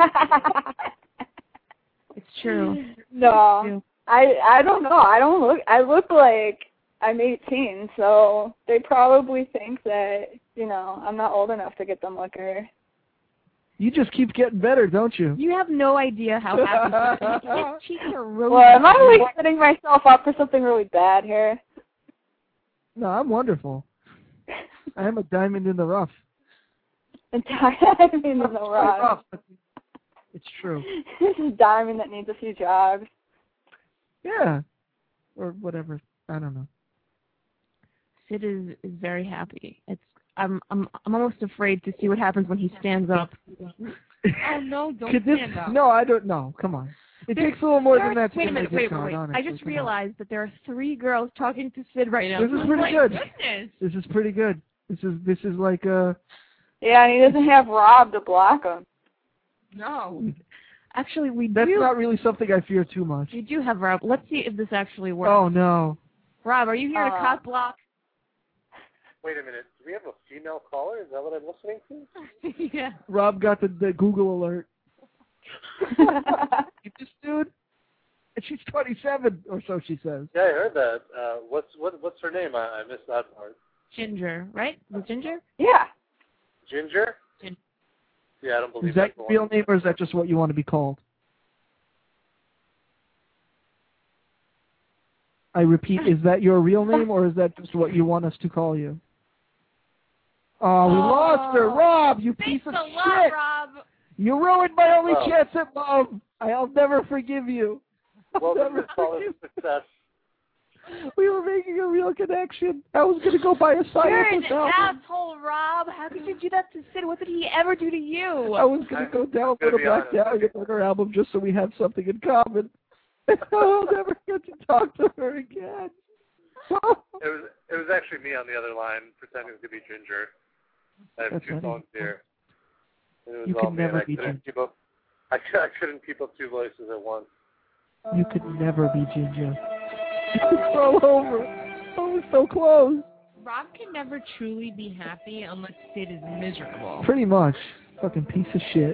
It's true. No, I don't know. I look like I'm 18, so they probably think that I'm not old enough to get them liquor. You just keep getting better, don't you? You have no idea how happy his cheeks are really. Well, am I setting myself up for something really bad here? No, I'm wonderful. I am a diamond in the rough. A diamond in the rough. It's true. This is a diamond that needs a few jobs. Yeah. Or whatever. I don't know. Sid is very happy. I'm almost afraid to see what happens when he stands up. Oh no, don't stand up. No, I don't know. Come on. It takes a little more than that to Wait a minute, wait. Honestly. I just realized that there are 3 girls talking to Sid right now. This is pretty good. Goodness. This is pretty good. This is like Yeah, and he doesn't have Rob to block him. No. Actually, we do. That's not really something I fear too much. We do have Rob. Let's see if this actually works. Oh no. Rob, are you here to cock block? Wait a minute. Do we have a female caller? Is that what I'm listening to? Yeah. Rob got the Google alert. This dude, and she's 27 or so. She says. Yeah, I heard that. What's her name? I missed that part. Ginger, right? Was Ginger? Yeah. Ginger? Yeah, I don't believe Is that that's your real name or is that just what you want to be called? I repeat, is that your real name or is that just what you want us to call you? Oh, we lost her. Rob, you piece of shit. Rob. You ruined my only chance at love. I'll never forgive you. Well, this is success. We were making a real connection. I was going to go buy a Psyopus You're an album. asshole, Rob. How could you do that to Sid? What did he ever do to you? I was going to go download a Black Dahlia Murder album just so we had something in common. I'll never get to talk to her again. It was actually me on the other line pretending to be Ginger. I have 2 phones here. It was you all could me, never be Ginger. I couldn't keep up 2 voices at once. You could never be Ginger. It's all over. Oh, it's so close. Rob can never truly be happy unless Sid is miserable. Pretty much. Fucking piece of shit.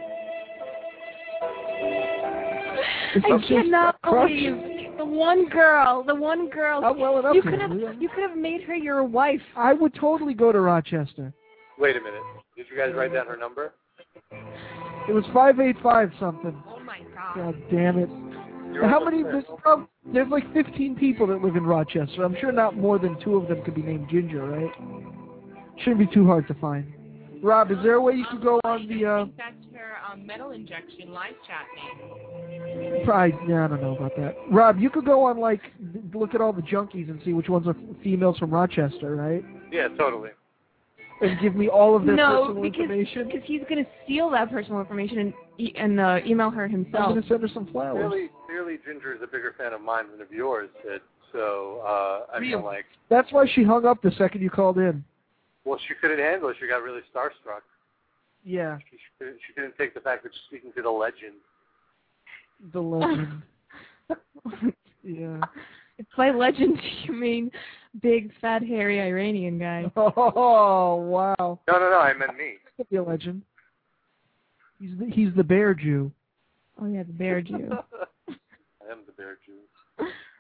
I cannot believe the one girl. Not well enough. You could have made her your wife. I would totally go to Rochester. Wait a minute. Did you guys write down her number? It was 585 something. Oh my God. God damn it. How many? There's like 15 people that live in Rochester. I'm sure not more than 2 of them could be named Ginger, right? Shouldn't be too hard to find. Rob, is there a way you could go on the? I think that's her metal injection live chat name. Probably. Yeah, I don't know about that. Rob, you could go on look at all the junkies and see which ones are females from Rochester, right? Yeah, totally. And give me all of their personal information. Because he's going to steal that personal information and email her himself. I'm going to send her some flowers. Clearly, Ginger is a bigger fan of mine than of yours, Sid. So, I mean, like... That's why she hung up the second you called in. Well, she couldn't handle it. She got really starstruck. Yeah. She couldn't take the fact that she's speaking to the legend. The legend. Yeah. If by legend you mean big, fat, hairy Iranian guy. Oh, wow. No, I meant me. He could be a legend. He's the bear Jew. Oh, yeah, the bear Jew. I am the bear Jew.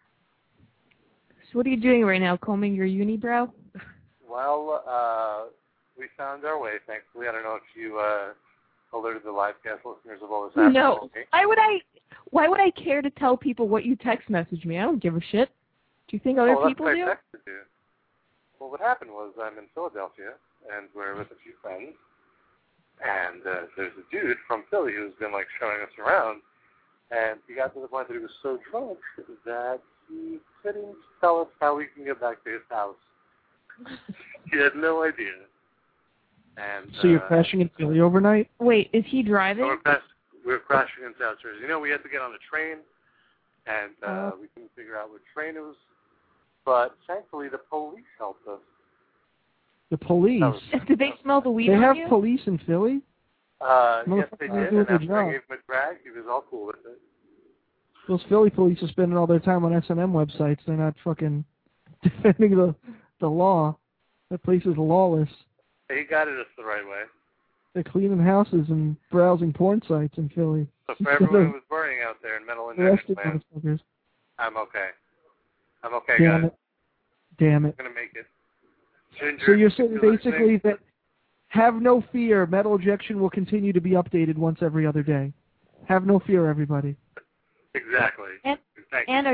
So what are you doing right now, combing your unibrow? Well, we found our way, thankfully. I don't know if you alerted the live cast listeners of all this happening. No. Why would I care to tell people what you text message me? I don't give a shit. Do you think other people do? That's what I texted you. Well, what happened was I'm in Philadelphia, and we're with a few friends, and there's a dude from Philly who's been, showing us around, and he got to the point that he was so drunk that he couldn't tell us how we can get back to his house. He had no idea. And so you're crashing in Philly overnight? Wait, is he driving? So we're crashing in South Jersey. We had to get on a train, and we couldn't figure out what train it was. But thankfully, the police helped us. The police? Did they smell the weed They on have you? police in Philly? Yes, they did. And after I gave him a drag, he was all cool with it. Those Philly police are spending all their time on S&M websites. They're not fucking defending the law. That place is lawless. He guided us the right way. They're cleaning houses and browsing porn sites in Philly. So for everyone who was burning out there in mental injection land, I'm okay. I'm okay, guys. Damn it. I'm going to make it. Ginger, so you're saying basically that have no fear, metal injection will continue to be updated once every other day. Have no fear, everybody. Exactly. And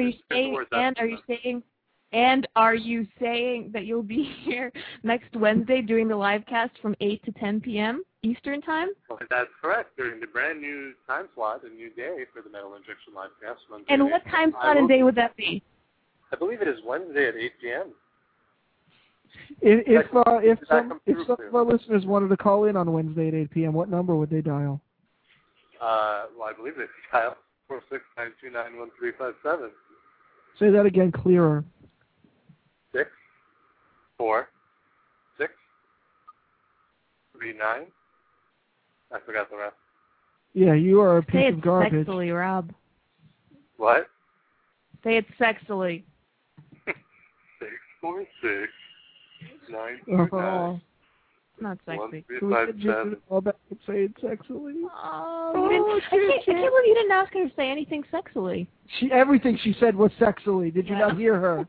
are you saying that you'll be here next Wednesday doing the live cast from 8 to 10 p.m. Eastern Time? Well, that's correct. During the brand new time slot, a new day for the Metal Injection live cast. And what time slot and day would that be? I believe it is Wednesday at 8 p.m. If some of our listeners wanted to call in on Wednesday at 8 p.m., what number would they dial? Well, I believe they dial 469291357. Say that again, clearer. 6 4 6 3 9. I forgot the rest. Yeah, you are a piece Say of garbage. Say it sexily, Rob. What? Say it sexily. 646 929. Not sexy. Say it sexily. I can't believe you didn't ask her to say anything sexily. Everything she said was sexily. Did you not hear her?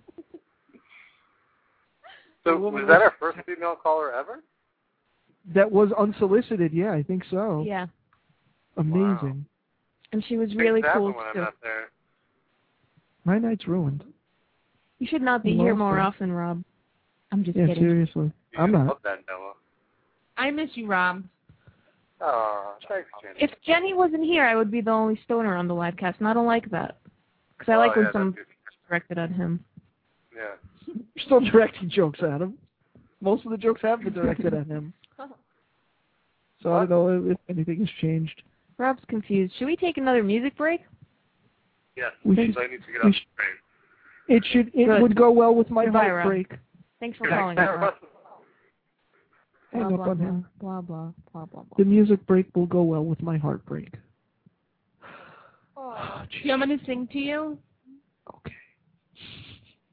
So was that our first female caller ever? That was unsolicited, yeah, I think so. Yeah. Amazing. Wow. And she was really cool, when too. I'm not there. My night's ruined. You should not be here more often, Rob. I'm just kidding. Seriously. I'm not. Love that, Noah. I miss you, Rob. Oh, thanks, Jenny. If Jenny wasn't here, I would be the only stoner on the live cast, and I don't like that. Because I like when someone's directed at him. Yeah. You're still directing jokes at him. Most of the jokes have been directed at him. So I don't know if anything has changed. Rob's confused. Should we take another music break? Yes, I need to get off the train. It would go well with my Goodbye, heartbreak. Thanks for calling. Rob. Hang up on him. Blah, blah, blah, blah, blah. The music break will go well with my heartbreak. Oh, you want me to sing to you? Okay.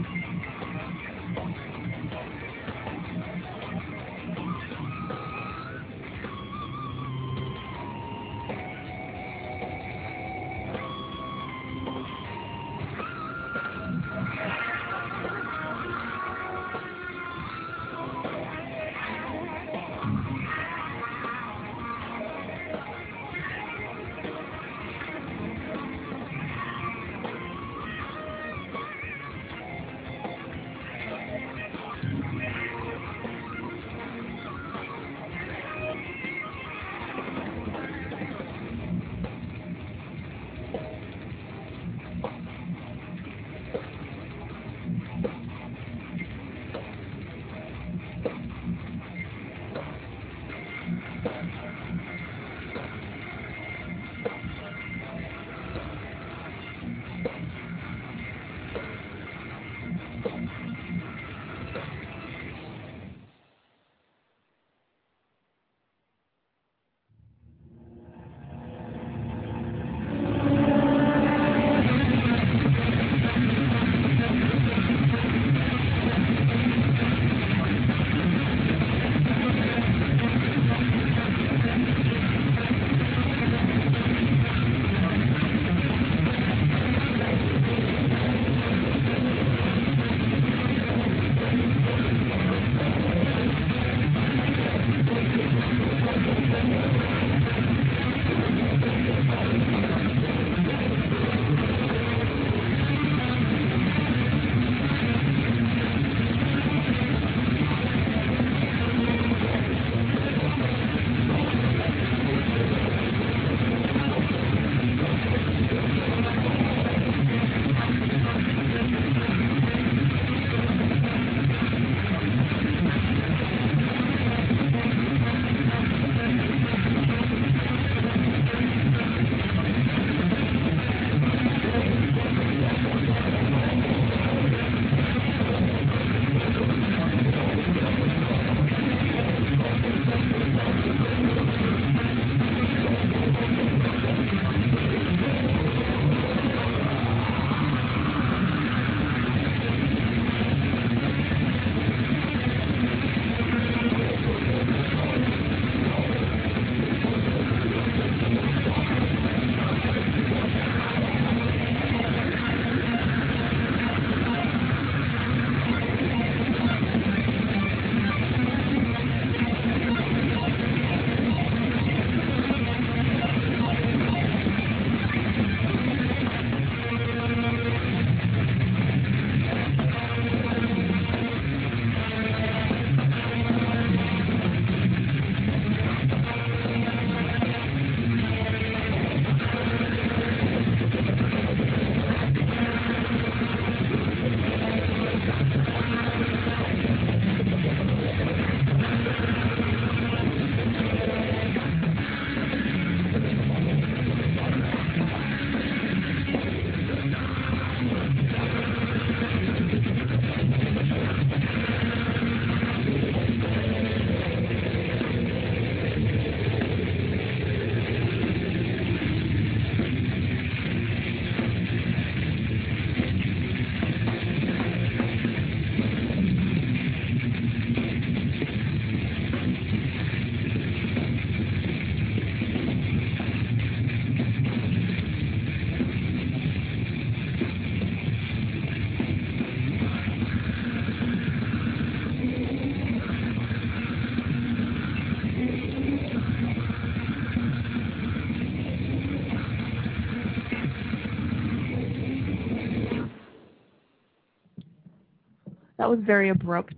That was very abrupt,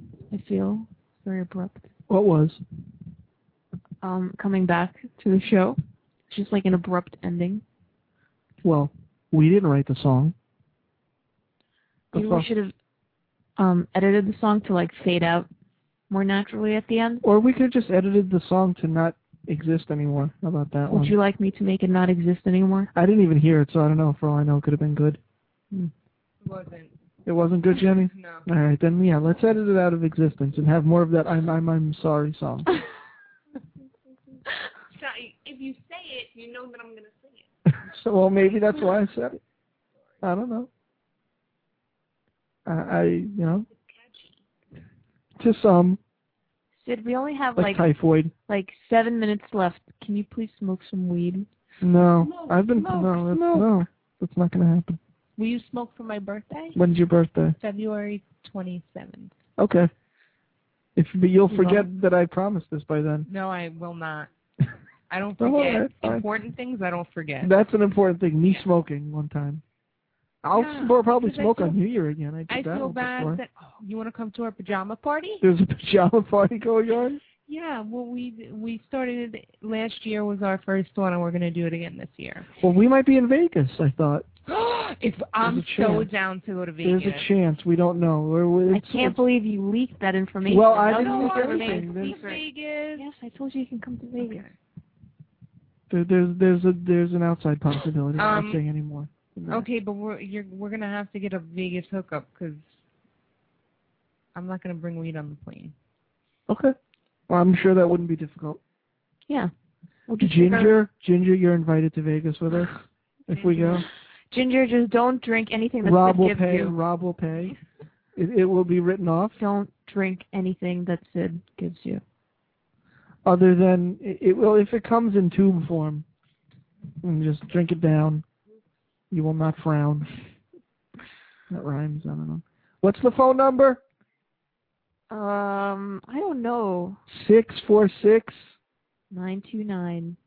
I feel. Very abrupt. What was? Coming back to the show. It's just like an abrupt ending. Well, we didn't write the song. Maybe we should have edited the song to like fade out more naturally at the end. Or we could have just edited the song to not exist anymore. How about that one? Would you like me to make it not exist anymore? I didn't even hear it, so I don't know. For all I know, it could have been good. It wasn't. It wasn't good, Jenny? No. All right, then, yeah, let's edit it out of existence and have more of that I'm sorry song. If you say it, you know that I'm going to sing it. So, well, maybe that's why I said it. I don't know. To some. Sid, we only have like typhoid. Like 7 minutes left. Can you please smoke some weed? No. No. That's not going to happen. Will you smoke for my birthday? When's your birthday? February 27th. Okay. But you'll forget that I promised this by then. No, I will not. I don't forget. Important things I don't forget. That's an important thing. Me smoking one time. I'll probably smoke on New Year again. I feel bad that, you want to come to our pajama party? There's a pajama party going on? Yeah, well, we started it last year was our first one, and we're going to do it again this year. Well, we might be in Vegas, I thought. If I'm so down to go to Vegas. There's a chance. We don't know. I can't believe you leaked that information. Well, I didn't leak anything. Vegas. Yes, I told you can come to Vegas. There's an outside possibility. I'm not saying anymore. Okay, but we're gonna have to get a Vegas hookup because I'm not gonna bring weed on the plane. Okay. Well, I'm sure that wouldn't be difficult. Yeah. Ginger, you're invited to Vegas with us if we go. Ginger, just don't drink anything that Rob Sid will gives pay. you. Rob will pay. It will be written off. Don't drink anything that Sid gives you. Other than if it comes in tube form, just drink it down. You will not frown. That rhymes. I don't know. What's the phone number? I don't know. 646-929-1357.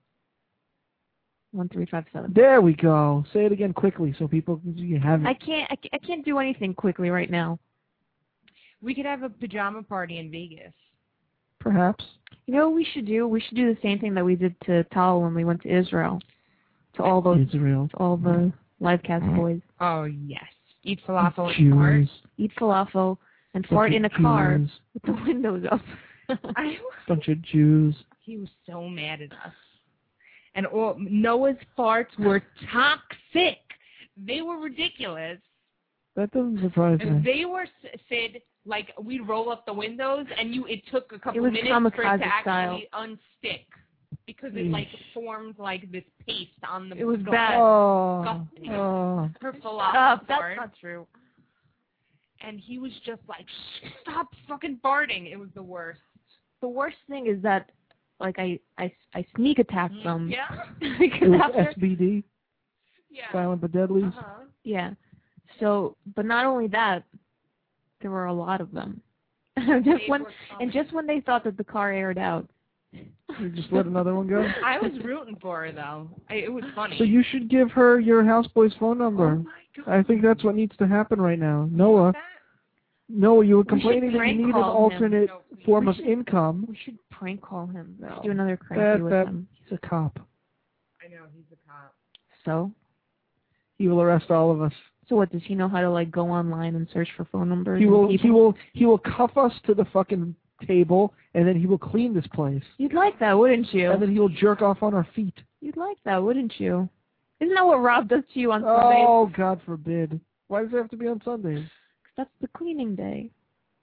There we go. Say it again quickly so people can have it. I can't do anything quickly right now. We could have a pajama party in Vegas. Perhaps. You know what we should do? We should do the same thing that we did to Tal when we went to Israel. To all those the Livecast boys. Oh yes. Eat falafel and fart. Eat falafel and fart in a car with the windows up. Bunch of Jews. He was so mad at us. And Noah's farts were toxic. They were ridiculous. That doesn't surprise me. They were, Sid, like, we'd roll up the windows, and it took a couple minutes for it to actually unstick. Because it, like, formed, like, this paste on the It was bad. Her falafel that's not true. And he was just like, stop fucking farting. It was the worst. The worst thing is that, like, I sneak attacked them. Yeah. It was SBD. Yeah. Silent but Deadly. Yeah. So, but not only that, there were a lot of them. just when they thought that the car aired out. You just let another one go? I was rooting for her, though. It was funny. So you should give her your houseboy's phone number. Oh, my God. I think that's what needs to happen right now. Noah, you were complaining that you need an alternate form of income. We should prank call him. No. Do another cranky with him. He's a cop. I know, he's a cop. So? He will arrest all of us. So what, does he know how to, like, go online and search for phone numbers? He will cuff us to the fucking table, and then he will clean this place. You'd like that, wouldn't you? And then he will jerk off on our feet. You'd like that, wouldn't you? Isn't that what Rob does to you on Sundays? Oh, God forbid. Why does it have to be on Sundays? 'Cause that's the cleaning day.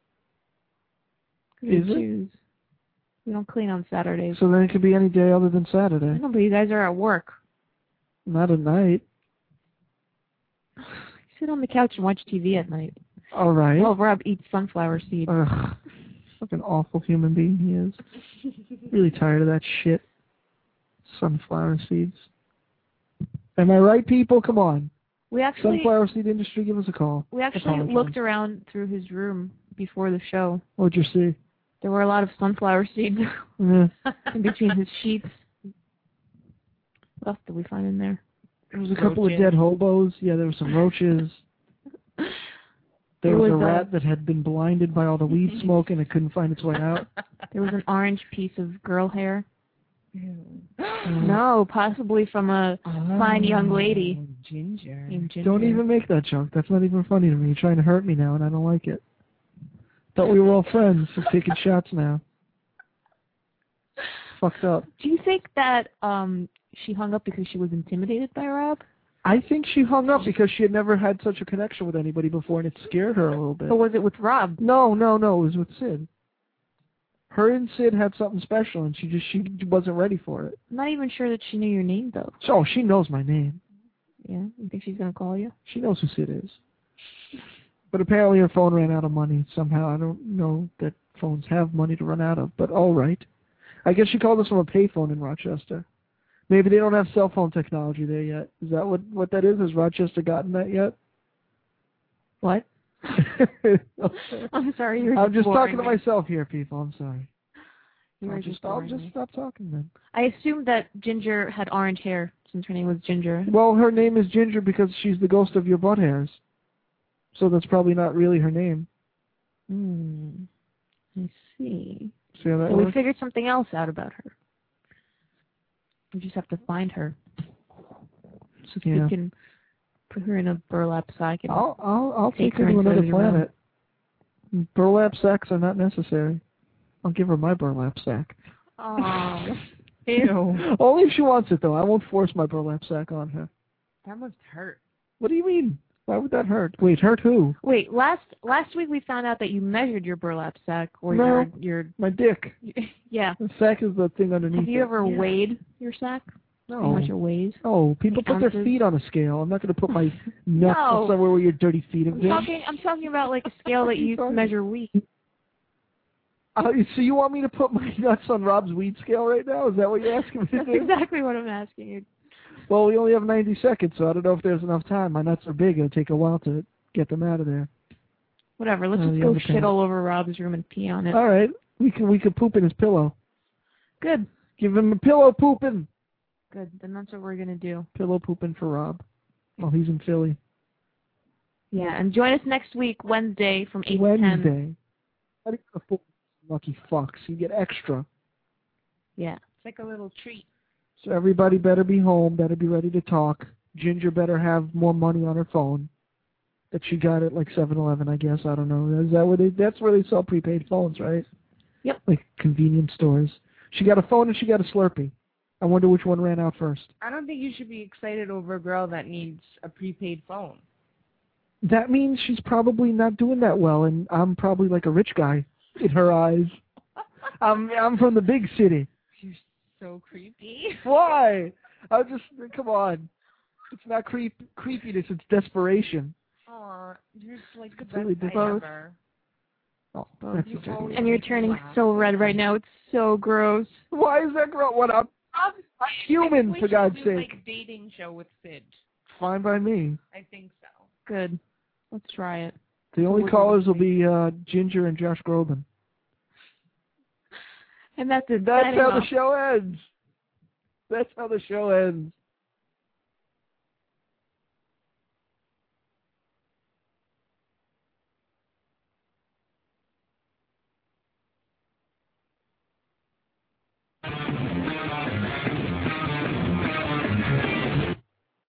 Is it? Jews. We don't clean on Saturdays. So then it could be any day other than Saturday. I know, but you guys are at work. Not at night. Sit on the couch and watch TV at night. All right. Well, Rob eats sunflower seeds. Ugh. Fucking awful human being he is. Really tired of that shit. Sunflower seeds. Am I right, people? Come on. We actually Sunflower seed industry, give us a call. We actually looked around through his room before the show. What'd you see? There were a lot of sunflower seeds in between his sheets. What else did we find in there? There was a couple of dead hobos. Yeah, there were some roaches. There was a rat that had been blinded by all the weed smoke and it couldn't find its way out. There was an orange piece of girl hair. No, possibly from a fine young lady. Ginger. Don't even make that joke. That's not even funny to me. You're trying to hurt me now and I don't like it. Thought we were all friends. We're taking shots now. Fucked up. Do you think that she hung up because she was intimidated by Rob? I think she hung up because she had never had such a connection with anybody before, and it scared her a little bit. But was it with Rob? No. It was with Sid. Her and Sid had something special, and she wasn't ready for it. I'm not even sure that she knew your name, though. So she knows my name. Yeah? You think she's going to call you? She knows who Sid is. But apparently her phone ran out of money somehow. I don't know that phones have money to run out of, but all right. I guess she called us from a payphone in Rochester. Maybe they don't have cell phone technology there yet. Is that what that is? Has Rochester gotten that yet? What? I'm sorry. I'm just talking to myself here, people. I'm sorry. I'll just stop talking then. I assumed that Ginger had orange hair since her name was Ginger. Well, her name is Ginger because she's the ghost of your butt hairs. So that's probably not really her name. I see. See how that so works? We figured something else out about her. We just have to find her. So we can put her in a burlap sack and I'll take her to another planet. Burlap sacks are not necessary. I'll give her my burlap sack. Ew. Only if she wants it, though. I won't force my burlap sack on her. That must hurt. What do you mean? Why would that hurt? Wait, hurt who? Wait, last week we found out that you measured your burlap sack or your my dick. Yeah. The sack is the thing underneath. Have you ever weighed your sack? No. How much it weighs? Oh, people put their feet on a scale. I'm not going to put my nuts somewhere where your dirty feet have been. I'm talking about like a scale that you use to measure weed. So you want me to put my nuts on Rob's weed scale right now? Is that what you're asking me to do? That's exactly what I'm asking you. Well, we only have 90 seconds, so I don't know if there's enough time. My nuts are big. It'll take a while to get them out of there. Whatever. Let's just go shit all over Rob's room and pee on it. All right. We could poop in his pillow. Good. Give him a pillow pooping. Good. Then that's what we're going to do. Pillow pooping for Rob while he's in Philly. Yeah, and join us next week, Wednesday, from 8 to 10. Wednesday. How do you afford lucky fucks? You get extra. Yeah. It's like a little treat. So everybody better be home, better be ready to talk. Ginger better have more money on her phone that she got at like 7-Eleven, I guess. I don't know. Is that where that's where they sell prepaid phones, right? Yep. Like convenience stores. She got a phone and she got a Slurpee. I wonder which one ran out first. I don't think you should be excited over a girl that needs a prepaid phone. That means she's probably not doing that well, and I'm probably like a rich guy in her eyes. I'm from the big city. You're so creepy. Why? Come on. It's not creepiness, it's desperation. Aw, you're just like the It's best really guy both. ever. Oh, that's and you're turning so red right now. It's so gross. Why is that gross? What up? I'm human, for God's sake. Like dating show with Sid. Fine by me. I think so. Good. Let's try it. The only callers will be Ginger and Josh Groban. And that's it. That's how the show ends. That's how the show ends.